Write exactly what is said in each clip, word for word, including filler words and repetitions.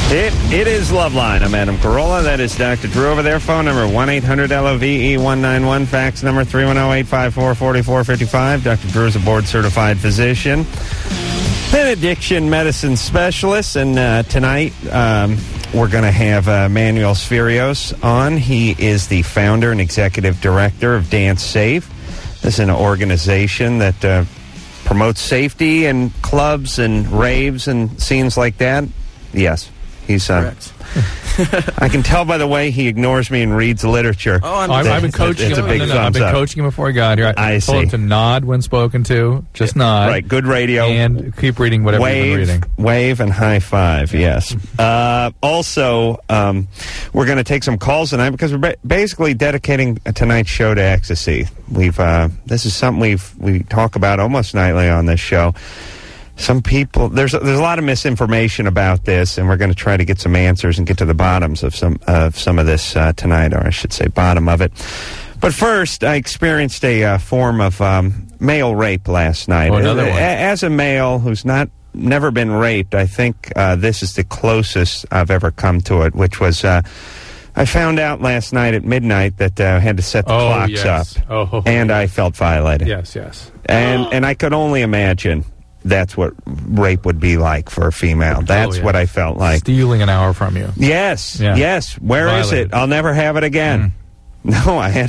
It It is Loveline. I'm Adam Carolla. That is Doctor Drew over there. Phone number one eight hundred L O V E one nine one. Fax number three one zero, eight five four, four four five five. Doctor Drew is a board-certified physician, an addiction medicine specialist. And uh, tonight um, we're going to have uh, Manuel Sferios on. He is the founder and executive director of Dance Safe. This is an organization that uh, promotes safety in clubs and raves and scenes like that. Yes. He's uh, correct. I can tell by the way he ignores me and reads literature. Oh, I'm I've, I've been coaching it's him. a big no, no, thumbs I've been up. coaching him before he got here. I, I told see. him to nod when spoken to. Just nod. Right, good radio. And keep reading whatever wave, you've been reading. Wave and high five, yes. uh, also, um, we're going to take some calls tonight because we're ba- basically dedicating tonight's show to ecstasy. We've uh, this is something we've we talk about almost nightly on this show. Some people, there's there's a lot of misinformation about this, and we're going to try to get some answers and get to the bottoms of some of some of this uh, tonight, or I should say, bottom of it. But first, I experienced a uh, form of um, male rape last night. Oh, another one. As a male who's not never been raped, I think uh, this is the closest I've ever come to it, which was uh, I found out last night at midnight that uh, I had to set the Oh, clocks yes. up, Oh. and I felt violated. Yes, yes. And and I could only imagine that's what rape would be like for a female. That's Oh, yeah. what I felt like. Stealing an hour from you. Yes, Yeah. yes. Where is Violated. it? I'll never have it again. Mm. No, I had...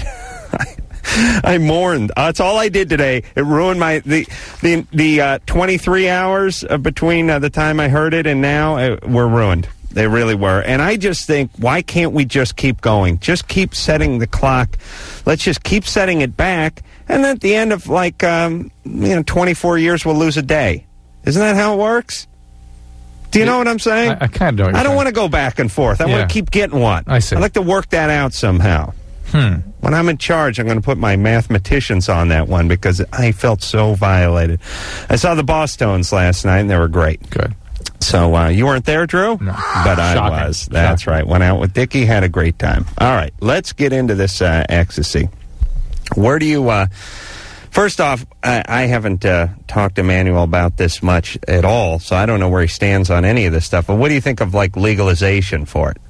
I, I mourned. Uh, that's all I did today. It ruined my... The the, the uh, twenty-three hours uh, between uh, the time I heard it and now uh, were ruined. They really were. And I just think, why can't we just keep going? Just keep setting the clock. Let's just keep setting it back. And then at the end of, like, um, you know, twenty-four years, we'll lose a day. Isn't that how it works? Do you Yeah, know what I'm saying? I, I kind of know what you're I don't saying. want to go back and forth. I Yeah. want to keep getting one. I see. I'd like to work that out somehow. Hmm. When I'm in charge, I'm going to put my mathematicians on that one because I felt so violated. I saw the Bosstones last night, and they were great. Good. So uh, you weren't there, Drew? No. But I Shocking. was. That's Shocking. right. Went out with Dickie, had a great time. All right, let's get into this uh, ecstasy. Where do you... Uh, first off, I, I haven't uh, talked to Manuel about this much at all, so I don't know where he stands on any of this stuff. But what do you think of, like, legalization for it?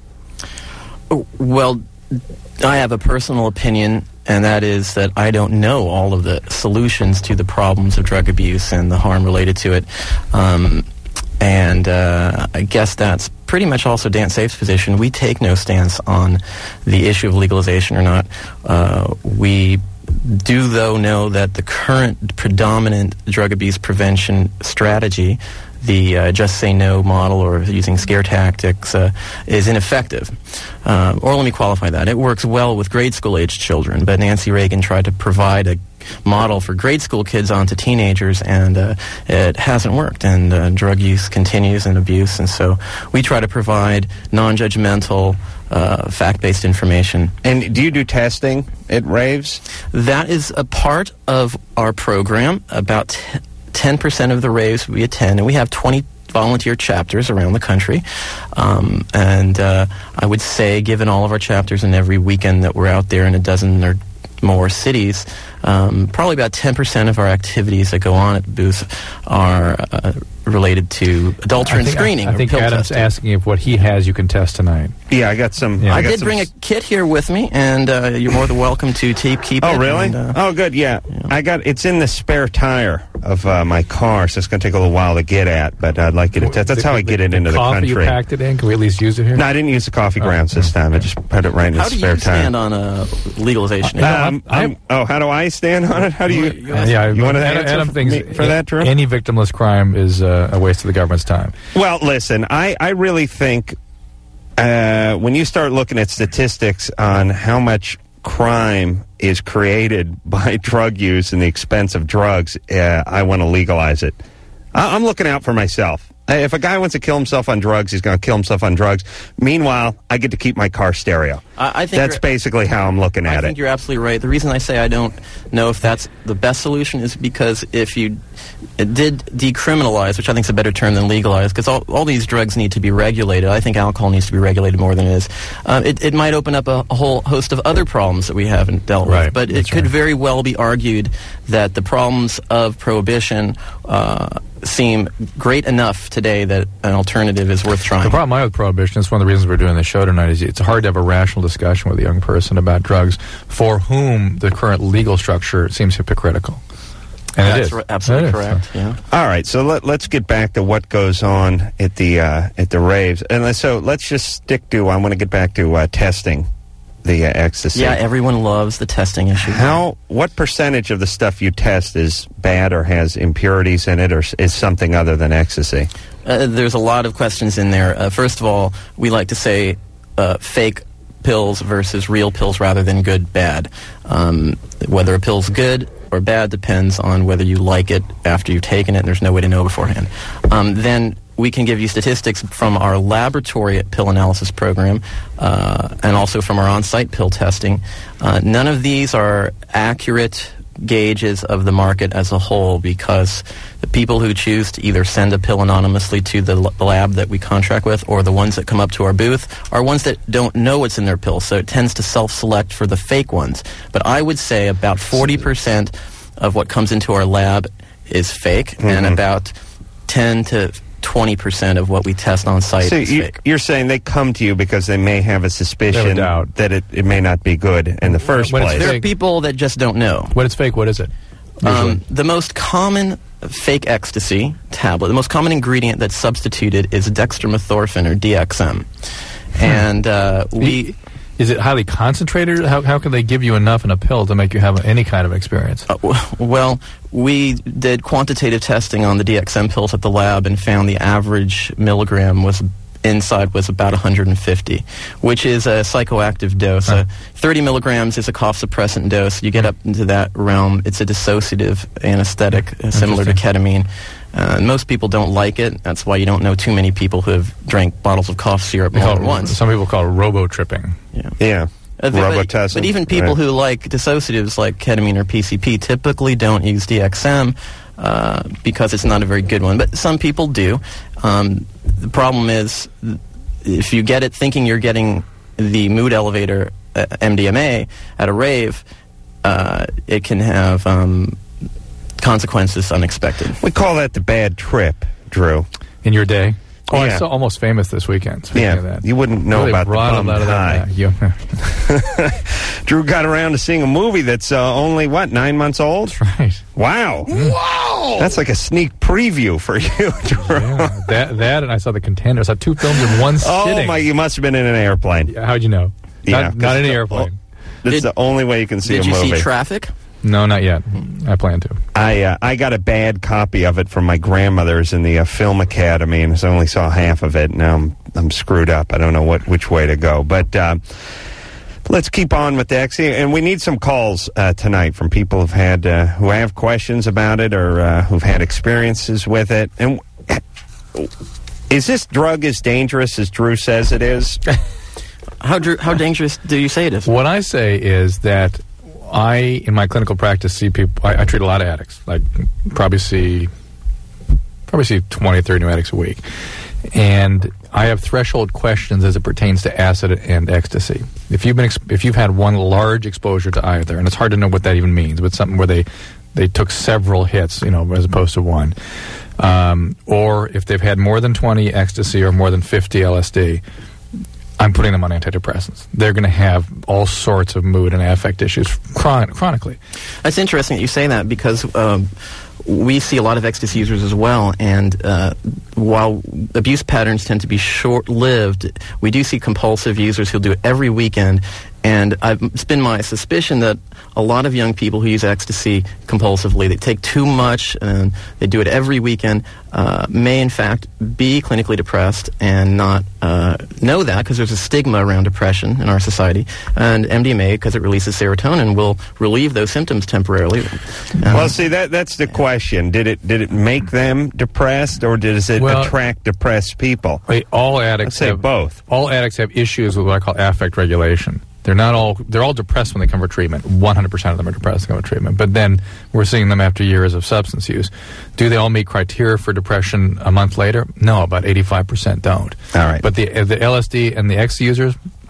Well, I have a personal opinion, and that is that I don't know all of the solutions to the problems of drug abuse and the harm related to it. Um, and uh, I guess that's pretty much also Dance Safe's position. We take no stance on the issue of legalization or not. Uh, we do, though, know that the current predominant drug abuse prevention strategy, the uh, Just Say No model, or using scare tactics, uh, is ineffective. Uh, or let me qualify that. It works well with grade school-aged children, but Nancy Reagan tried to provide a model for grade school kids onto teenagers, and uh, it hasn't worked, and uh, drug use continues and abuse, and so we try to provide non-judgmental, uh, fact-based information. And do you do testing at raves? That is a part of our program. About t- ten percent of the raves we attend, and we have twenty volunteer chapters around the country. Um, and uh, I would say, given all of our chapters and every weekend that we're out there in a dozen or more cities, um, probably about ten percent of our activities that go on at the booth are uh, related to adultery I and think, screening. I, I or think pill Adam's testing. asking if what he has you can test tonight. Yeah, I got some. Yeah. I, I got did some bring a s- kit here with me, and uh, you're more than welcome to keep keep Oh, it. really? and, uh, oh, good. Yeah. yeah. I got it's in the spare tire of uh, my car, so it's going to take a little while to get at. But I'd like you to test. That's The- how I the- get it into the coffee country. you packed it in? Can we at least use it here? No, I didn't use the coffee grounds this time. I just put it right in the How do spare you tire. stand on uh, legalization? Um, I'm- I'm, oh, how do I stand on it? How do you? Uh, yeah, you want to Adam, answer Adam for, thinks me, for that, Drew? any victimless crime is uh, a waste of the government's time. Well, listen, I, I really think uh, when you start looking at statistics on how much crime is created by drug use and the expense of drugs, uh, I want to legalize it. I, I'm looking out for myself. If a guy wants to kill himself on drugs, he's going to kill himself on drugs. Meanwhile, I get to keep my car stereo. I, I think That's you're- basically how I'm looking I at think it. you're absolutely right. The reason I say I don't know if that's the best solution is because if you did decriminalize, which I think is a better term than legalize, because all, all these drugs need to be regulated. I think alcohol needs to be regulated more than it is. Um, it, it might open up a, a whole host of other problems that we haven't dealt Right, with. But it that's could right. very well be argued that the problems of prohibition uh, seem great enough today that an alternative is worth trying. The problem I have with prohibition, it's one of the reasons we're doing this show tonight, is it's hard to have a rational discussion with a young person about drugs for whom the current legal structure seems hypocritical. And That's it is. r- absolutely It is. correct. Yeah. All right, so let, let's get back to what goes on at the uh, at the raves, and let's- so let's just stick to. I want to get back to uh, testing the uh, ecstasy. Yeah, everyone loves the testing issue. How? What percentage of the stuff you test is bad or has impurities in it, or s- is something other than ecstasy? Uh, there's a lot of questions in there. Uh, first of all, we like to say uh, fake pills versus real pills rather than good, bad. Um, whether a pill's good or bad depends on whether you like it after you've taken it, and there's no way to know beforehand. Um, then we can give you statistics from our laboratory pill analysis program uh, and also from our on-site pill testing. Uh, none of these are accurate gauges of the market as a whole, because the people who choose to either send a pill anonymously to the l- lab that we contract with, or the ones that come up to our booth, are ones that don't know what's in their pill, so it tends to self-select for the fake ones. But I would say about forty percent of what comes into our lab is fake, Mm-hmm. and about ten to twenty percent of what we test on site So is you, fake. you're saying they come to you because they may have a suspicion doubt. that it, it may not be good in the first When it's place. There are fake. people that just don't know. When it's fake, what is it? Usually. Um, the most common fake ecstasy tablet, the most common ingredient that's substituted is dextromethorphan, or D X M. And uh, we... Is it highly concentrated? How, how can they give you enough in a pill to make you have any kind of experience? Uh, w- well, we did quantitative testing on the D X M pills at the lab and found the average milligram was inside was about one hundred fifty, which is a psychoactive dose. Huh. Uh, thirty milligrams is a cough suppressant dose. You get up into that realm, it's a dissociative anesthetic, uh, similar to ketamine. Uh, most people don't like it. That's why you don't know too many people who have drank bottles of cough syrup They more call than it- once. Some people call it robo-tripping. Yeah. Yeah. Uh, but, Robitussin. but even people Right. who like dissociatives like ketamine or P C P typically don't use D X M uh, because it's not a very good one. But some people do. Um, the problem is if you get it thinking you're getting the mood elevator uh, M D M A at a rave, uh, it can have um, consequences unexpected. We call that the bad trip, Drew. In your day? Oh, I Yeah. saw Almost Famous this weekend. Speaking Yeah, of that. you wouldn't know Really about the brought a bummed lot of that high. back. You- Drew got around to seeing a movie that's uh, only, what, nine months old? That's right. Wow. Wow. That's like a sneak preview for you, Drew. Yeah, that, that and I saw The Contender. I saw two films in one Oh, sitting. my, you must have been in an airplane. Yeah, how'd you know? Yeah, not, 'cause not in the the- airplane. That's Did- the only way you can see Did a you movie. see Traffic? No, not yet. I plan to. I uh, I got a bad copy of it from my grandmother's in the uh, Film Academy, and I only saw half of it. Now I'm I'm screwed up. I don't know what which way to go. But uh, let's keep on with the ecstasy, and we need some calls uh, tonight from people who've had uh, who have questions about it or uh, who've had experiences with it. And is this drug as dangerous as Drew says it is? How, dr- how dangerous do you say it is? What I say is that I, in my clinical practice, see people. I, I treat a lot of addicts. Like probably see, probably see twenty, thirty new addicts a week, and I have threshold questions as it pertains to acid and ecstasy. If you've been, ex- if you've had one large exposure to either, and it's hard to know what that even means, but something where they they took several hits, you know, as opposed to one, um, or if they've had more than twenty ecstasy or more than fifty L S D. I'm putting them on antidepressants. They're going to have all sorts of mood and affect issues chron- chronically. It's interesting that you say that because um, we see a lot of ecstasy users as well, and uh, while abuse patterns tend to be short-lived, we do see compulsive users who'll do it every weekend, and I've, it's been my suspicion that a lot of young people who use ecstasy compulsively, they take too much and they do it every weekend, uh, may in fact be clinically depressed and not uh, know that because there's a stigma around depression in our society. And M D M A, because it releases serotonin, will relieve those symptoms temporarily. Um, Well, see, that that's the question. Did it did it make them depressed, or does it Well- attract depressed people? Wait, all addicts Let's say have, both. All addicts have issues with what I call affect regulation. They're not all they're all depressed when they come for treatment. one hundred percent of them are depressed when they come for treatment. But then we're seeing them after years of substance use. Do they all meet criteria for depression a month later? No, about eighty-five percent don't. All right. But the the L S D and the X users,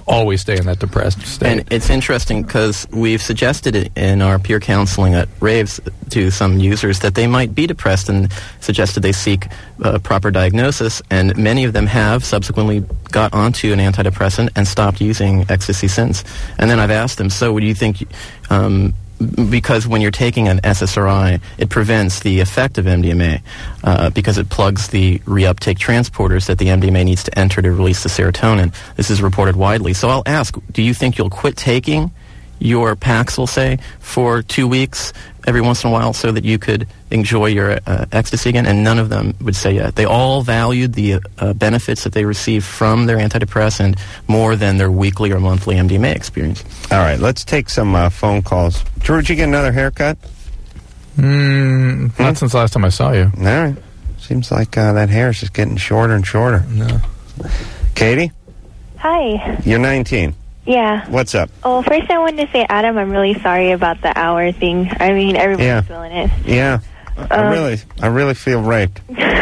always stay in that depressed state. And it's interesting because we've suggested it in our peer counseling at raves to some users that they might be depressed and suggested they seek uh, proper diagnosis, and many of them have subsequently got onto an antidepressant and stopped using ecstasy since. And then I've asked them, so what do you think, um, because when you're taking an S S R I, it prevents the effect of M D M A uh, because it plugs the reuptake transporters that the M D M A needs to enter to release the serotonin. This is reported widely. So I'll ask, do you think you'll quit taking your Paxil, say, for two weeks every once in a while so that you could enjoy your uh, ecstasy again? And none of them would say yes. They all valued the uh, benefits that they received from their antidepressant more than their weekly or monthly M D M A experience. All right, let's take some uh, phone calls. Drew, did you get another haircut? Mm, Hmm? not since the last time I saw you. All right. Seems like uh, that hair is just getting shorter and shorter. No. Katie, Hi. you're nineteen. Yeah. What's up? Oh, first I wanted to say, Adam, I'm really sorry about the hour thing. I mean, everybody's Yeah. feeling it. Yeah, I Um, really, I really feel raped.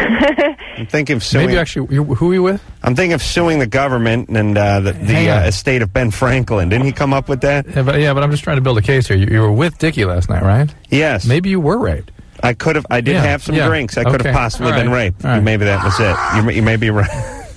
I'm thinking of suing. Maybe actually, you, who are you with? I'm thinking of suing the government and uh, the, Hang the on. uh, estate of Ben Franklin. Didn't he come up with that? Yeah but, yeah, but I'm just trying to build a case here. You, you were with Dickie last night, right? Yes. Maybe you were raped. I could have. I did Yeah, have some yeah. drinks. I could Okay. have possibly All been right. raped. All right. Maybe that was it. You, may- you may be right.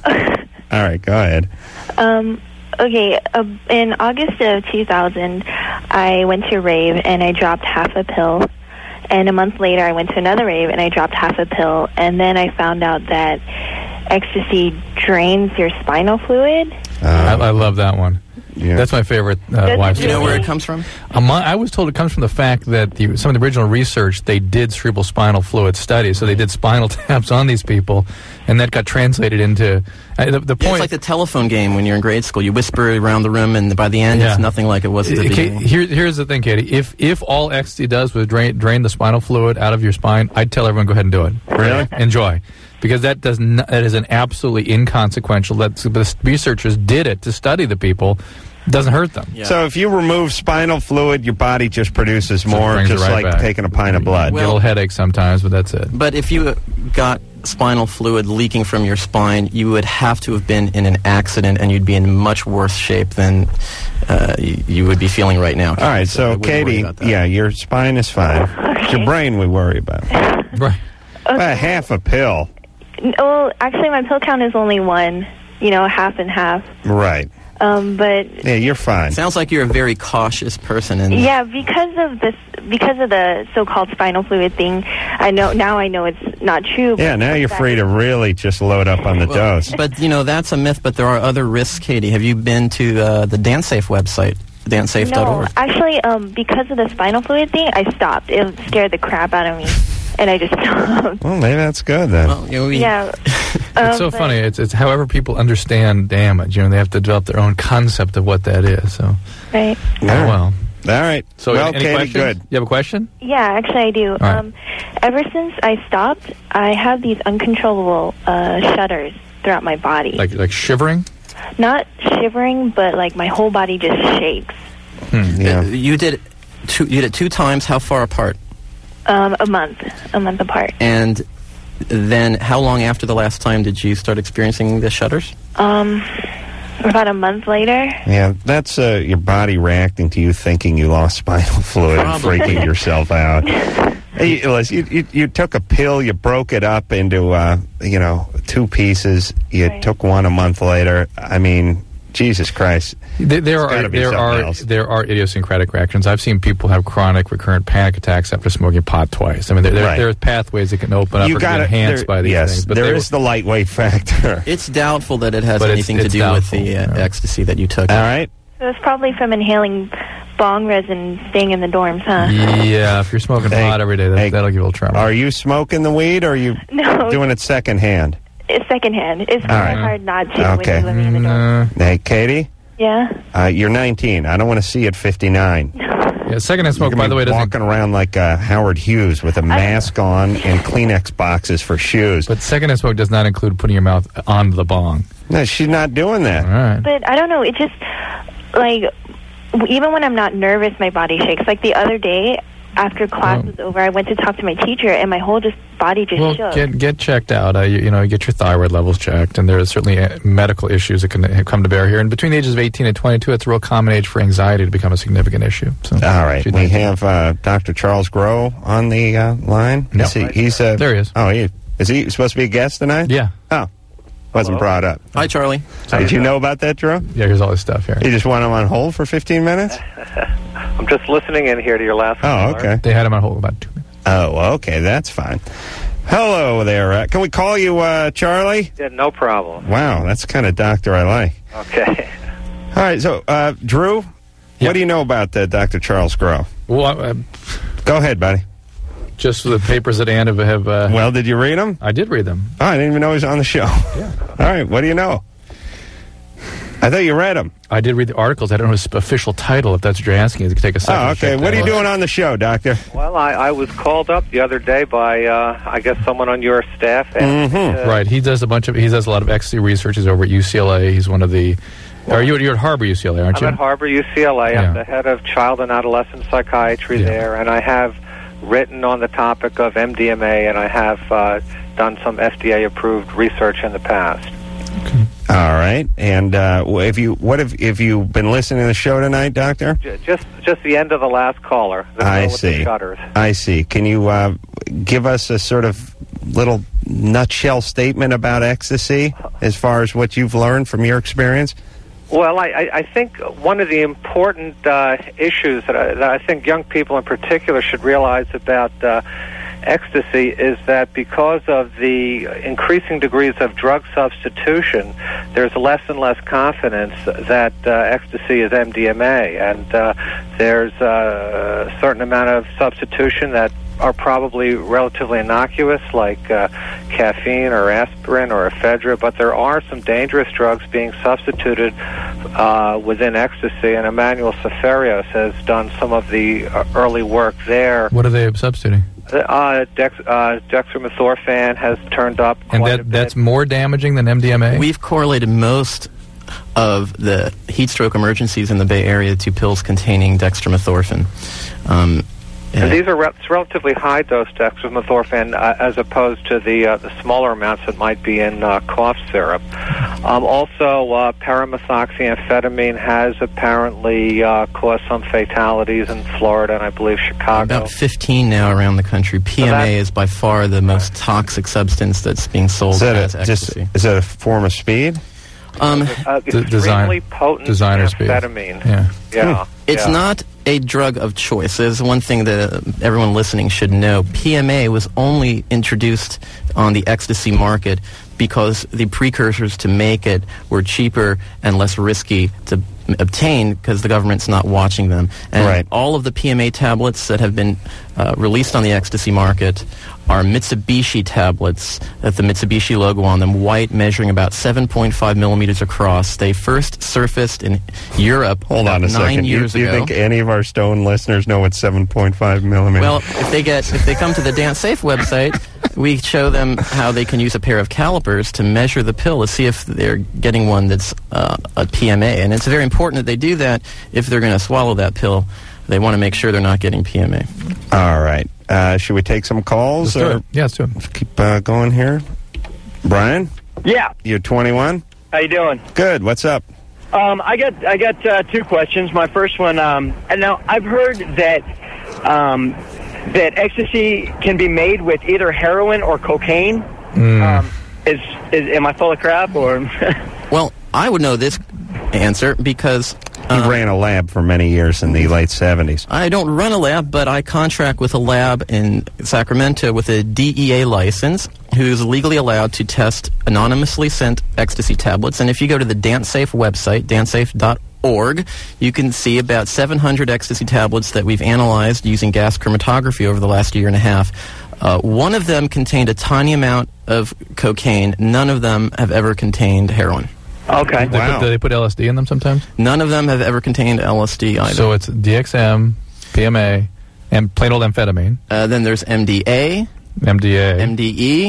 All right, go ahead. Um, okay, uh, in August of two thousand, I went to a rave and I dropped half a pill. And a month later, I went to another rave and I dropped half a pill. And then I found out that ecstasy drains your spinal fluid. I, I love that one. Yeah. That's my favorite uh, Does it wife Do you know story. where it comes from? Um, I was told it comes from the fact that the, some of the original research, they did cerebral spinal fluid studies. So they did spinal taps on these people, and that got translated into... Uh, the, the Yeah, point... it's like the telephone game when you're in grade school. You whisper around the room, and by the end, Yeah. it's nothing like it was at the Uh, Kate, beginning. here, here's the thing, Katie. If if all ecstasy does was drain, drain the spinal fluid out of your spine, I'd tell everyone go ahead and do it. Really? Enjoy. Because that does not, that is an absolutely inconsequential... That's, the researchers did it to study the people. It doesn't hurt them. Yeah. So if you remove spinal fluid, your body just produces more, brings it just right like back. taking a pint of blood. You get a little headache sometimes, but that's it. But if you got spinal fluid leaking from your spine, you would have to have been in an accident, and you'd be in much worse shape than uh, you, you would be feeling right now. All right, I so wouldn't worry Katie, about that. yeah, your spine is fine. It's your brain we worry about. Right. Well, half a pill. Well, actually, my pill count is only one, you know, half and half. Right. Um, but Yeah, you're fine. Sounds like you're a very cautious person. And yeah, because of this, because of the so-called spinal fluid thing, I know now. I know it's not true. Yeah, now you're free to really just load up on the Well, dose. But, you know, that's a myth, but there are other risks, Katie. Have you been to uh, the DanceSafe website, dance safe dot No, org? actually, um, because of the spinal fluid thing, I stopped. It scared the crap out of me, and I just stopped. Well, maybe that's good then. Well, you know, we, Yeah. It's so Um, but- funny. It's it's however people understand damage. You know, they have to develop their own concept of what that is. So, Right. oh, well. All right. So, well, any Katie, questions? good. You have a question? Yeah, actually, I do. right. Um, ever since I stopped, I have these uncontrollable uh, shudders throughout my body. Like like shivering? Not shivering, but like my whole body just shakes. Hmm. Yeah. Uh, you did two, you did it two times. How far apart? Um, a month, a month apart. And then how long after the last time did you start experiencing the shudders? Um, about a month later. Yeah, that's uh, your body reacting to you thinking you lost spinal fluid Probably. and freaking yourself out. Hey, listen, you, you, you took a pill, you broke it up into, uh, you know, two pieces. You Right. took one a month later. I mean, Jesus Christ. There, there It's are gotta be there something are else. there are idiosyncratic reactions. I've seen people have chronic, recurrent panic attacks after smoking pot twice. I mean, there, there, Right. there are pathways that can open up You or got get enhanced by these yes, things. But there they is will- the lightweight factor. It's doubtful that it has But it's- anything it's to do doubtful, with the uh, yeah. ecstasy that you took. All right. It was probably from inhaling bong resin staying in the dorms, huh? Yeah, if you're smoking Hey, pot every day, that, hey, that'll give you a little trouble. Are you smoking the weed or are you No, doing it secondhand? it's secondhand. It's All right. really hard not to Okay. when you're living in the dorms. Mm, uh, Hey, Katie, Yeah? uh, you're nineteen. I don't want to see you at fifty-nine. yeah, secondhand smoke, You're by gonna the way, be doesn't. walking around like uh, Howard Hughes with a mask on and Kleenex boxes for shoes. But secondhand smoke does not include putting your mouth on the bong. No, she's not doing that. All right. But I don't know. It just, like, w- even when I'm not nervous, my body shakes. Like the other day, after class Oh. was over, I went to talk to my teacher, and my whole just body just Well, shook. get get checked out. Uh, you, you know, get your thyroid levels checked, and there are certainly uh, medical issues that can uh, come to bear here. And between the ages of eighteen and twenty-two, it's a real common age for anxiety to become a significant issue. So, All right. should We think- have uh, Doctor Charles Groh on the uh, line. Yeah. Is he, he's uh, There he is. Oh, he, is he supposed to be a guest tonight? Yeah, Oh, wasn't Hello? brought up. Hi, Charlie. Did you know about that, Drew? yeah. Here's all this stuff here. You just want him on hold for fifteen minutes? I'm just listening in here to your last Oh, caller. okay. They had him on hold about two minutes. Oh, okay. That's fine. Hello there. Uh, can we call you uh, Charlie? Yeah, no problem. Wow, that's the kind of doctor I like. Okay. All right, so, uh, Drew, Yeah. what do you know about uh, Doctor Charles Groh? Well, uh, Go ahead, buddy. just the papers that Ann have. have uh, Well, did you read them? I did read them. Oh, I didn't even know he was on the show. Yeah, All right, what do you know? I thought you read them. I did read the articles. I don't know his official title. If that's what you're asking, you can take a second. Oh, to okay. check What that are you out. doing on the show, Doctor? Well, I, I was called up the other day by, uh, I guess, someone on your staff. And, Mhm. uh, Right, he does a bunch of. He does a lot of ecstasy research. He's over at U C L A. He's one of the. Are you you're at Harbor U C L A, aren't I'm you? at Harbor U C L A. Yeah. I'm the head of child and adolescent psychiatry Yeah. there, and I have written on the topic of M D M A, and I have uh, done some F D A-approved research in the past. All right. And uh, if you, what if if you been listening to the show tonight, Doctor? J- Just, just the end of the last caller. The I girl with the see. shutters. I see. Can you uh, give us a sort of little nutshell statement about ecstasy as far as what you've learned from your experience? Well, I, I, I think one of the important uh, issues that I, that I think young people in particular should realize about uh, ecstasy is that because of the increasing degrees of drug substitution, there's less and less confidence that uh, ecstasy is M D M A, and uh, there's uh, a certain amount of substitution that are probably relatively innocuous, like uh, caffeine or aspirin or ephedra, but there are some dangerous drugs being substituted uh, within ecstasy, and Emmanuel Seferios has done some of the uh, early work there. What are they substituting? Uh, dex, uh, dextromethorphan has turned up And quite a that bit. that's more damaging than M D M A. We've correlated most of the heat stroke emergencies in the Bay Area to pills containing dextromethorphan. Um, And these are re- relatively high-dose dextromethorphan uh, as opposed to the uh, the smaller amounts that might be in uh, cough syrup. Um, also, uh, paramethoxyamphetamine has apparently uh, caused some fatalities in Florida and I believe Chicago. About fifteen now around the country. P M A that- is by far the most toxic substance that's being sold Is that as a, just ecstasy. is that a form of speed? Um, uh, D- extremely design- potent designer speed. amphetamine. Yeah. Yeah. It's yeah. not a drug of choice. There's one thing that uh, everyone listening should know. P M A was only introduced on the ecstasy market because the precursors to make it were cheaper and less risky to m- obtain because the government's not watching them. And Right. all of the P M A tablets that have been uh, released on the ecstasy market are Mitsubishi tablets with the Mitsubishi logo on them, white, measuring about seven point five millimeters across. They first surfaced in Europe Hold about on a nine second. You, years do you ago. think any of our Stone listeners know what seven point five millimeters? Well, if they get if they come to the Dance Safe website, we show them how they can use a pair of calipers to measure the pill to see if they're getting one that's uh, a P M A. And it's very important that they do that if they're going to swallow that pill. They want to make sure they're not getting P M A. All right. Uh, should we take some calls Let's do or it. Yeah, let's do it. keep uh, going here? Brian, Yeah, you're twenty-one? how you doing? Good. What's up? Um, I got I got uh, two questions. My first one, um, and now I've heard that um, that ecstasy can be made with either heroin or cocaine. Um, is, is am I full of crap or? Well, I would know this answer because He uh, ran a lab for many years in the late seventies. I don't run a lab, but I contract with a lab in Sacramento with a D E A license who's legally allowed to test anonymously sent ecstasy tablets. And if you go to the DanceSafe website, dance safe dot org, you can see about seven hundred ecstasy tablets that we've analyzed using gas chromatography over the last year and a half. Uh, one of them contained a tiny amount of cocaine. None of them have ever contained heroin. Okay. They Wow. put, do they put L S D in them sometimes? None of them have ever contained L S D either. So it's D X M, P M A, and plain old amphetamine, uh, then there's M D A, M D A. M D E,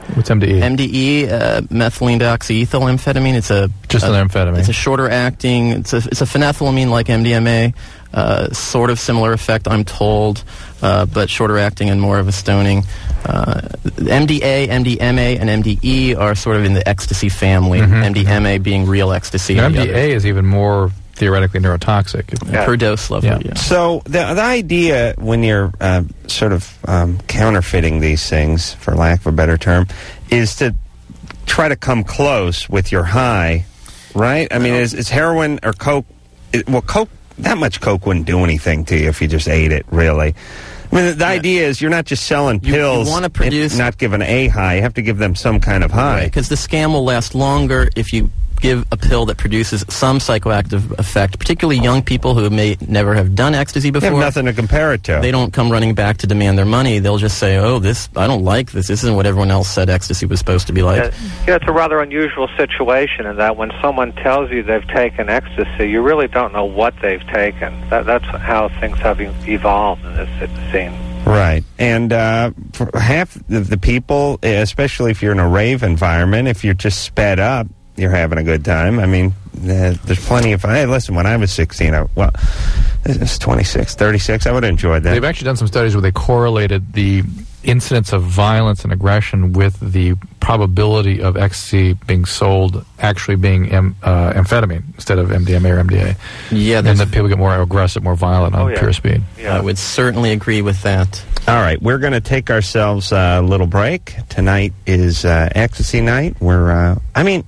What's M D E? M D E, uh, methylene dioxyethyl amphetamine. It's a Just a, an amphetamine. It's a shorter acting. It's a it's a phenethylamine like M D M A. Uh, sort of similar effect, I'm told, uh, but shorter acting and more of a stoning. Uh, M D A, M D M A, and M D E are sort of in the ecstasy family. Mm-hmm. M D M A being real ecstasy. M and D the A is even more theoretically neurotoxic. other- per dose level. Yeah. Yeah. So the, the idea when you're uh, sort of um, counterfeiting these things, for lack of a better term, is to try to come close with your high, right? I mean, is, is heroin or coke? It, well, coke. That much coke wouldn't do anything to you if you just ate it, really. I mean, the, the idea is you're not just selling You- you pills wanna produce- and not giving a high. You have to give them some kind of high. Because the scam will last longer if you give a pill that produces some psychoactive effect, particularly young people who may never have done ecstasy They before. have nothing to compare it to. They don't come running back to demand their money. They'll just say, oh, this, I don't like this. This isn't what everyone else said ecstasy was supposed to be like. Yeah, yeah, it's a rather unusual situation in that when someone tells you they've taken ecstasy, you really don't know what they've taken. That, that's how things have e- evolved in this scene. Right. And uh, for half the, the people, especially if you're in a rave environment, if you're just sped up, you're having a good time. I mean, uh, there's plenty of... Hey, listen, when I was sixteen, I, well, it's twenty-six, thirty-six, I would have enjoyed that. They've actually done some studies where they correlated the incidence of violence and aggression with the probability of ecstasy being sold actually being M, uh, amphetamine instead of M D M A or M D A. Yeah, And that's, that people get more aggressive, more violent on Oh, yeah. pure speed. Yeah. I would certainly agree with that. All right, we're going to take ourselves a little break. Tonight is uh, ecstasy night. We're, uh, I mean,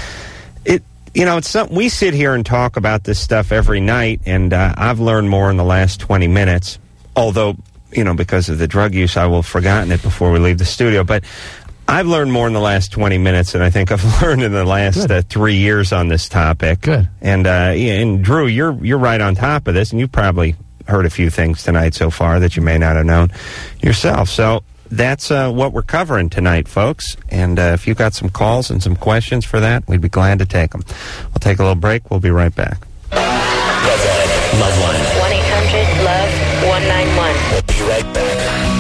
it. You know, it's something we sit here and talk about this stuff every night, and uh, I've learned more in the last twenty minutes. Although, you know, because of the drug use, I will have forgotten it before we leave the studio. But I've learned more in the last twenty minutes than I think I've learned in the last uh, three years on this topic. Good. And uh, yeah, and Drew, you're you're right on top of this, and you probably heard a few things tonight so far that you may not have known yourself. So that's uh, what we're covering tonight, folks. And uh, if you've got some calls and some questions for that, we'd be glad to take them. We'll take a little break. We'll be right back. Loveline. one eight hundred love one nine one. We'll be right back.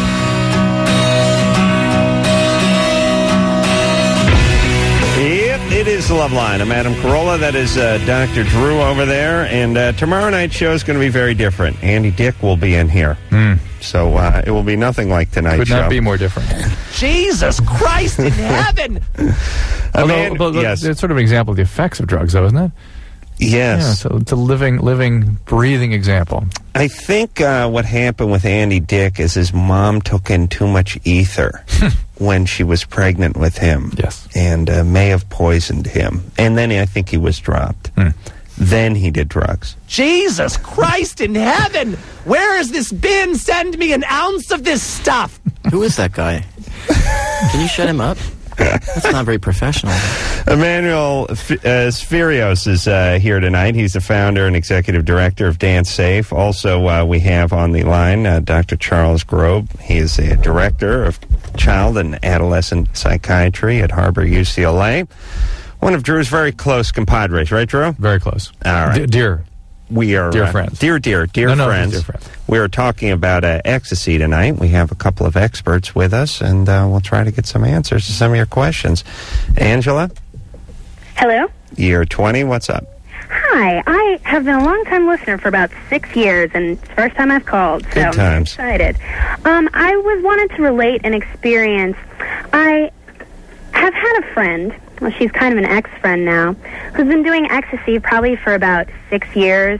Yep, it is the Love Line. I'm Adam Carolla. That is uh, Doctor Drew over there. And uh, tomorrow night's show is going to be very different. Andy Dick will be in here. Mm. So uh, it will be nothing like tonight's Could show. not be more different. Jesus Christ in heaven! Although, man, but yes. it's sort of an example of the effects of drugs, though, isn't it? Yes. Yeah, so it's a living, living, breathing example. I think uh, what happened with Andy Dick is his mom took in too much ether when she was pregnant with him. Yes. And uh, may have poisoned him. And then I think he was dropped. Hmm. Then he did drugs. Jesus Christ in heaven! Where has this been? Send me an ounce of this stuff! Who is that guy? Can you shut him up? That's not very professional. Emmanuel F- uh, Spherios is uh, here tonight. He's the founder and executive director of Dance Safe. Also, uh, we have on the line uh, Doctor Charles Grobe. He is a director of child and adolescent psychiatry at Harbor U C L A. One of Drew's very close compadres, right, Drew? Very close. All right. D- dear. We are Dear uh, friends. dear, dear, dear No, no, friends. dear friends. We are talking about uh, ecstasy tonight. We have a couple of experts with us, and uh, we'll try to get some answers to some of your questions. Angela, Hello. year twenty. What's up? Hi. I have been a long-time listener for about six years, and it's the first time I've called. So Good times. I'm excited. Um, I was wanted to relate an experience. I have had a friend. Well, she's kind of an ex-friend now, who's been doing ecstasy probably for about six years.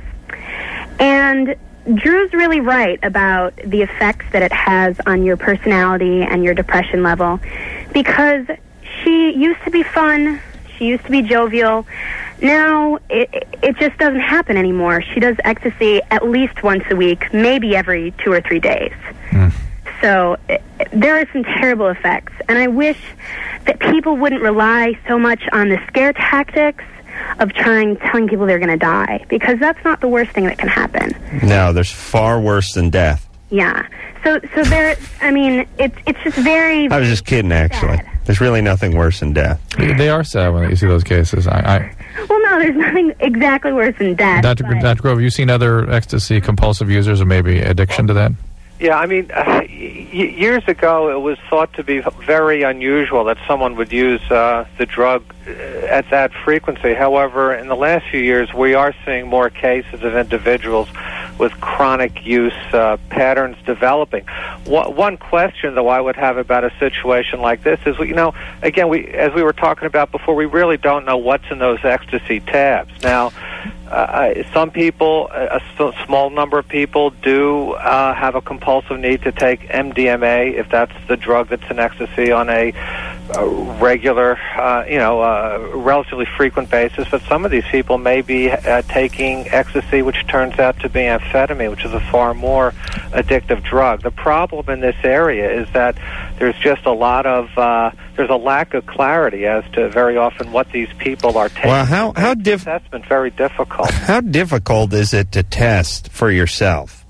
And Drew's really right about the effects that it has on your personality and your depression level, because she used to be fun, she used to be jovial. Now it, it just doesn't happen anymore. She does ecstasy at least once a week, maybe every two or three days. Mm. So it, there are some terrible effects, and I wish that people wouldn't rely so much on the scare tactics of trying telling people they're going to die, because that's not the worst thing that can happen. No, there's far worse than death. Yeah. So so there. I mean, it's it's just very. I was just kidding, actually. Sad. There's really nothing worse than death. They are sad when you see those cases. I, I, Well, no, there's nothing exactly worse than death. Doctor but- Doctor Grove, have you seen other ecstasy compulsive users or maybe addiction to that? Yeah, I mean, uh, y- years ago, it was thought to be very unusual that someone would use uh, the drug at that frequency. However, in the last few years, we are seeing more cases of individuals with chronic use uh, patterns developing. One question, though, I would have about a situation like this is, you know, again, we as we were talking about before, we really don't know what's in those ecstasy tabs. Now, uh, some people, a small number of people, do uh, have a compulsive need to take M D M A, if that's the drug that's in ecstasy, on a, a regular, uh, you know, uh, relatively frequent basis. But some of these people may be uh, taking ecstasy, which turns out to be amphetamine, which is a far more addictive drug. The problem in this area is that there's just a lot of uh, there's a lack of clarity as to very often what these people are taking. Well, how how diff- assessment very difficult. How difficult is it to test for yourself?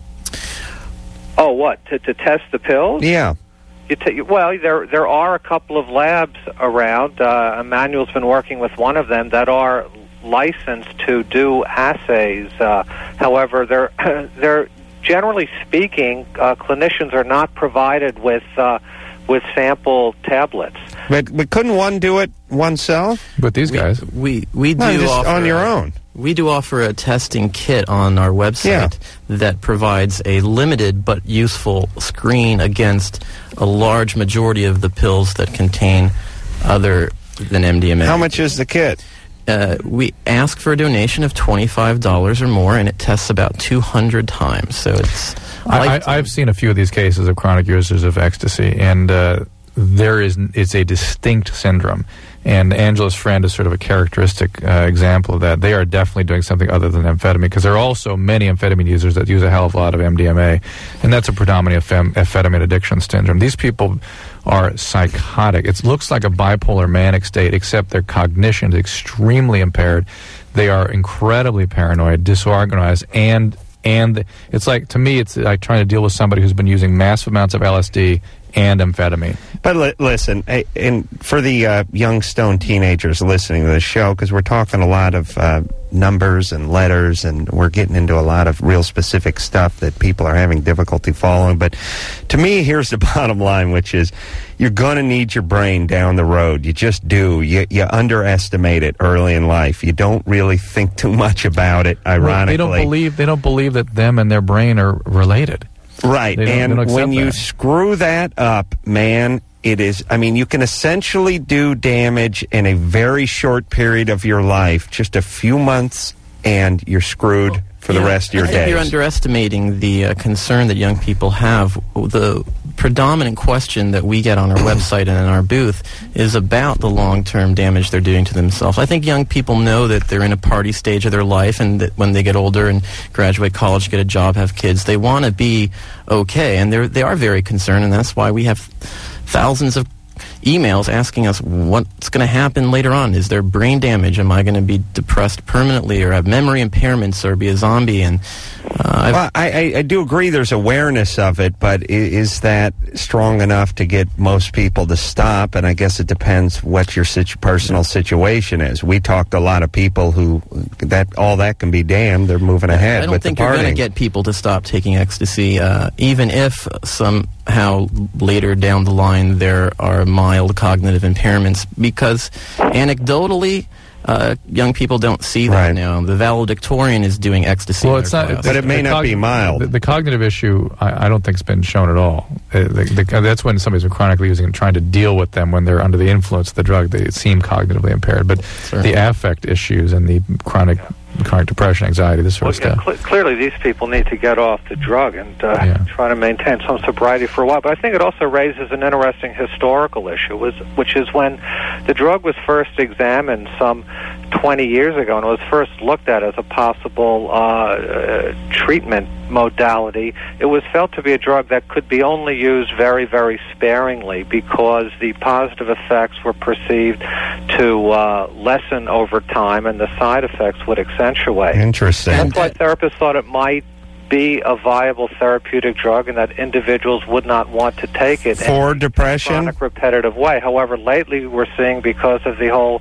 Oh, what to to test the pills? Yeah. You t- well, there there are a couple of labs around. Uh, Emmanuel's been working with one of them that are licensed to do assays. Uh, however, they're they're generally speaking, uh, clinicians are not provided with uh, with sample tablets. But but couldn't one do it oneself? With these we, guys, we we do no, just offer on your a, own. We do offer a testing kit on our website yeah. that provides a limited but useful screen against a large majority of the pills that contain other than M D M A. How much is the kit? Uh, we ask for a donation of twenty-five dollars or more, and it tests about two hundred times. So it's. I, I, I've seen a few of these cases of chronic users of ecstasy, and uh, there is it's a distinct syndrome. And Angela's friend is sort of a characteristic uh, example of that. They are definitely doing something other than amphetamine, because there are also many amphetamine users that use a hell of a lot of M D M A, and that's a predominant amphem- amphetamine addiction syndrome. These people are psychotic. It looks like a bipolar manic state, except their cognition is extremely impaired. They are incredibly paranoid, disorganized, and and it's like, to me, it's like trying to deal with somebody who's been using massive amounts of L S D and amphetamine. But li- listen, hey, and for the uh, young stone teenagers listening to this show, because we're talking a lot of uh, numbers and letters, and we're getting into a lot of real specific stuff that people are having difficulty following. But to me, here's the bottom line, which is you're going to need your brain down the road. You just do. You, you underestimate it early in life. You don't really think too much about it, ironically. Well, they don't believe they don't believe that them and their brain are related. Right, They don't- they and don't accept when you that. screw that up, man, it is, I mean, you can essentially do damage in a very short period of your life, just a few months, and you're screwed for the Yeah, rest of your I think days. you're underestimating the uh, concern that young people have. The predominant question that we get on our website and in our booth is about the long-term damage they're doing to themselves. I think young people know that they're in a party stage of their life, and that when they get older and graduate college, get a job, have kids, they want to be okay, and they're they are very concerned, and that's why we have thousands of emails asking us what's going to happen later on. Is there brain damage? Am I going to be depressed permanently, or have memory impairments, or be a zombie? And uh, Well, I, I, I do agree there's awareness of it, but i- is that strong enough to get most people to stop? And I guess it depends what your situ- personal situation is. We talked to a lot of people who, that all that can be damned, they're moving ahead I don't with think the you're going partying. to get people to stop taking ecstasy, uh, even if somehow later down the line there are mild cognitive impairments, because anecdotally, uh, young people don't see that Right. now. The valedictorian is doing ecstasy. Well, in it's their not. class. But it may the not be mild. The, the cognitive issue, I, I don't think, has been shown at all. Uh, the, the, that's when somebody's been chronically using and trying to deal with them when they're under the influence of the drug. They seem cognitively impaired, but Certainly. the affect issues and the chronic chronic depression, anxiety, this sort Well, of yeah, stuff. cl- clearly, these people need to get off the drug and uh, Yeah. try to maintain some sobriety for a while. But I think it also raises an interesting historical issue, was, which is when the drug was first examined some twenty years ago, and it was first looked at as a possible uh, uh, treatment modality. It was felt to be a drug that could be only used very, very sparingly, because the positive effects were perceived to uh, lessen over time, and the side effects would accentuate. Interesting. That's why therapists thought it might be a viable therapeutic drug, and that individuals would not want to take it For in a depression? chronic, repetitive way. However, lately we're seeing, because of the whole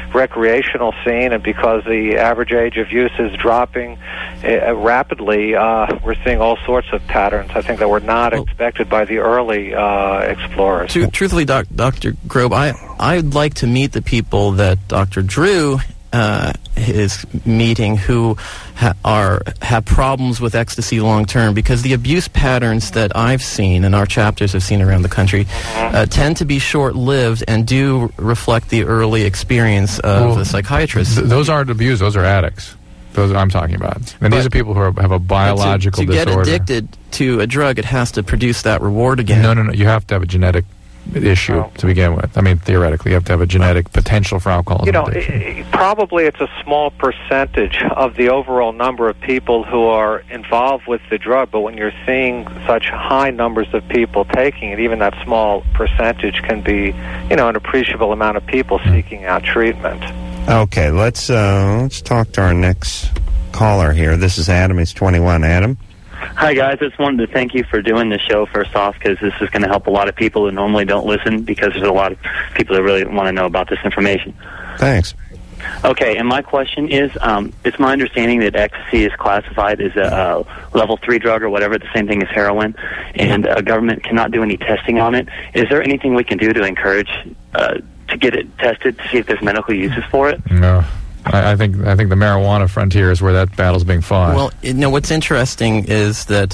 recreational scene, and because the average age of use is dropping uh, rapidly, uh, we're seeing all sorts of patterns, I think, that were not well, expected by the early uh, explorers. Tr- truthfully, doc- Doctor Grobe, I, I'd like to meet the people that Doctor Drew uh, is meeting who ha- are have problems with ecstasy long term, because the abuse patterns that I've seen and our chapters have seen around the country uh, tend to be short-lived and do reflect the early experience of well, a psychiatrist. Th- those aren't abused; those are addicts. Those I'm talking about. And but these are people who are, have a biological to, to disorder. To get addicted to a drug, it has to produce that reward again. No, no, no. You have to have a genetic issue oh. to begin with. I mean, theoretically, you have to have a genetic potential for alcoholism. You know, addiction. it, probably it's a small percentage of the overall number of people who are involved with the drug, but when you're seeing such high numbers of people taking it, even that small percentage can be, you know, an appreciable amount of people mm. seeking out treatment. Okay, let's uh, let's talk to our next caller here. This is Adam. He's twenty-one. Adam? Hi, guys. I just wanted to thank you for doing this show, first off, because this is going to help a lot of people who normally don't listen, because there's a lot of people that really want to know about this information. Thanks. Okay, and my question is, um, it's my understanding that ecstasy is classified as a uh, level three drug or whatever, the same thing as heroin, and uh, government cannot do any testing on it. Is there anything we can do to encourage uh, to get it tested to see if there's medical uses for it? No. I, I think I think the marijuana frontier is where that battle's being fought. Well, you know, what's interesting is that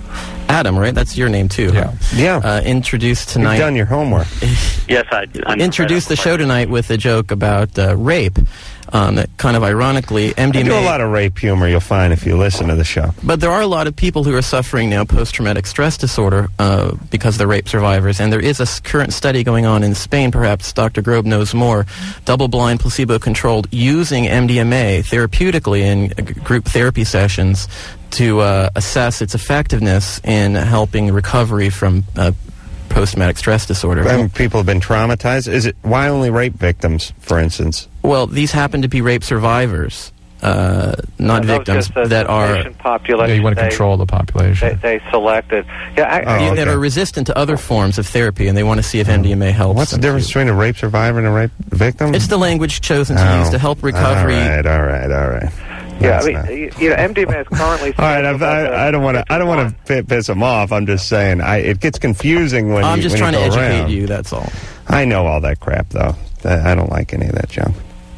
Adam, right? That's your name too. Yeah. Huh? Yeah. Uh, introduced tonight. You've done your homework. Yes, I did. Introduced the show tonight with a joke about uh, rape. Um, that kind of ironically, M D M A... I do a lot of rape humor, you'll find, if you listen to the show. But there are a lot of people who are suffering now post-traumatic stress disorder uh, because they're rape survivors. And there is a s- current study going on in Spain, perhaps Doctor Grobe knows more, double-blind, placebo-controlled, using M D M A therapeutically in uh, group therapy sessions to uh, assess its effectiveness in helping recovery from uh, post-traumatic stress disorder. And people have been traumatized. Is it why only rape victims, for instance? Well, these happen to be rape survivors, uh, not yeah, victims that, that are. Population, yeah, you want to they, control the population. They, they selected. Yeah, I, oh, okay. that are resistant to other forms of therapy, and they want to see if M D M A helps. What's the difference too. between a rape survivor and a rape victim? It's the language chosen to oh. use to help recovery. All right, all right, all right. Yeah, That's I mean, not... you know, M D M A is currently. All right, I've, I, I don't want to. I don't want to piss him off. I'm just saying, I, it gets confusing when. I'm you, just when trying you to go educate around. you. That's all. I know all that crap, though. I don't like any of that junk.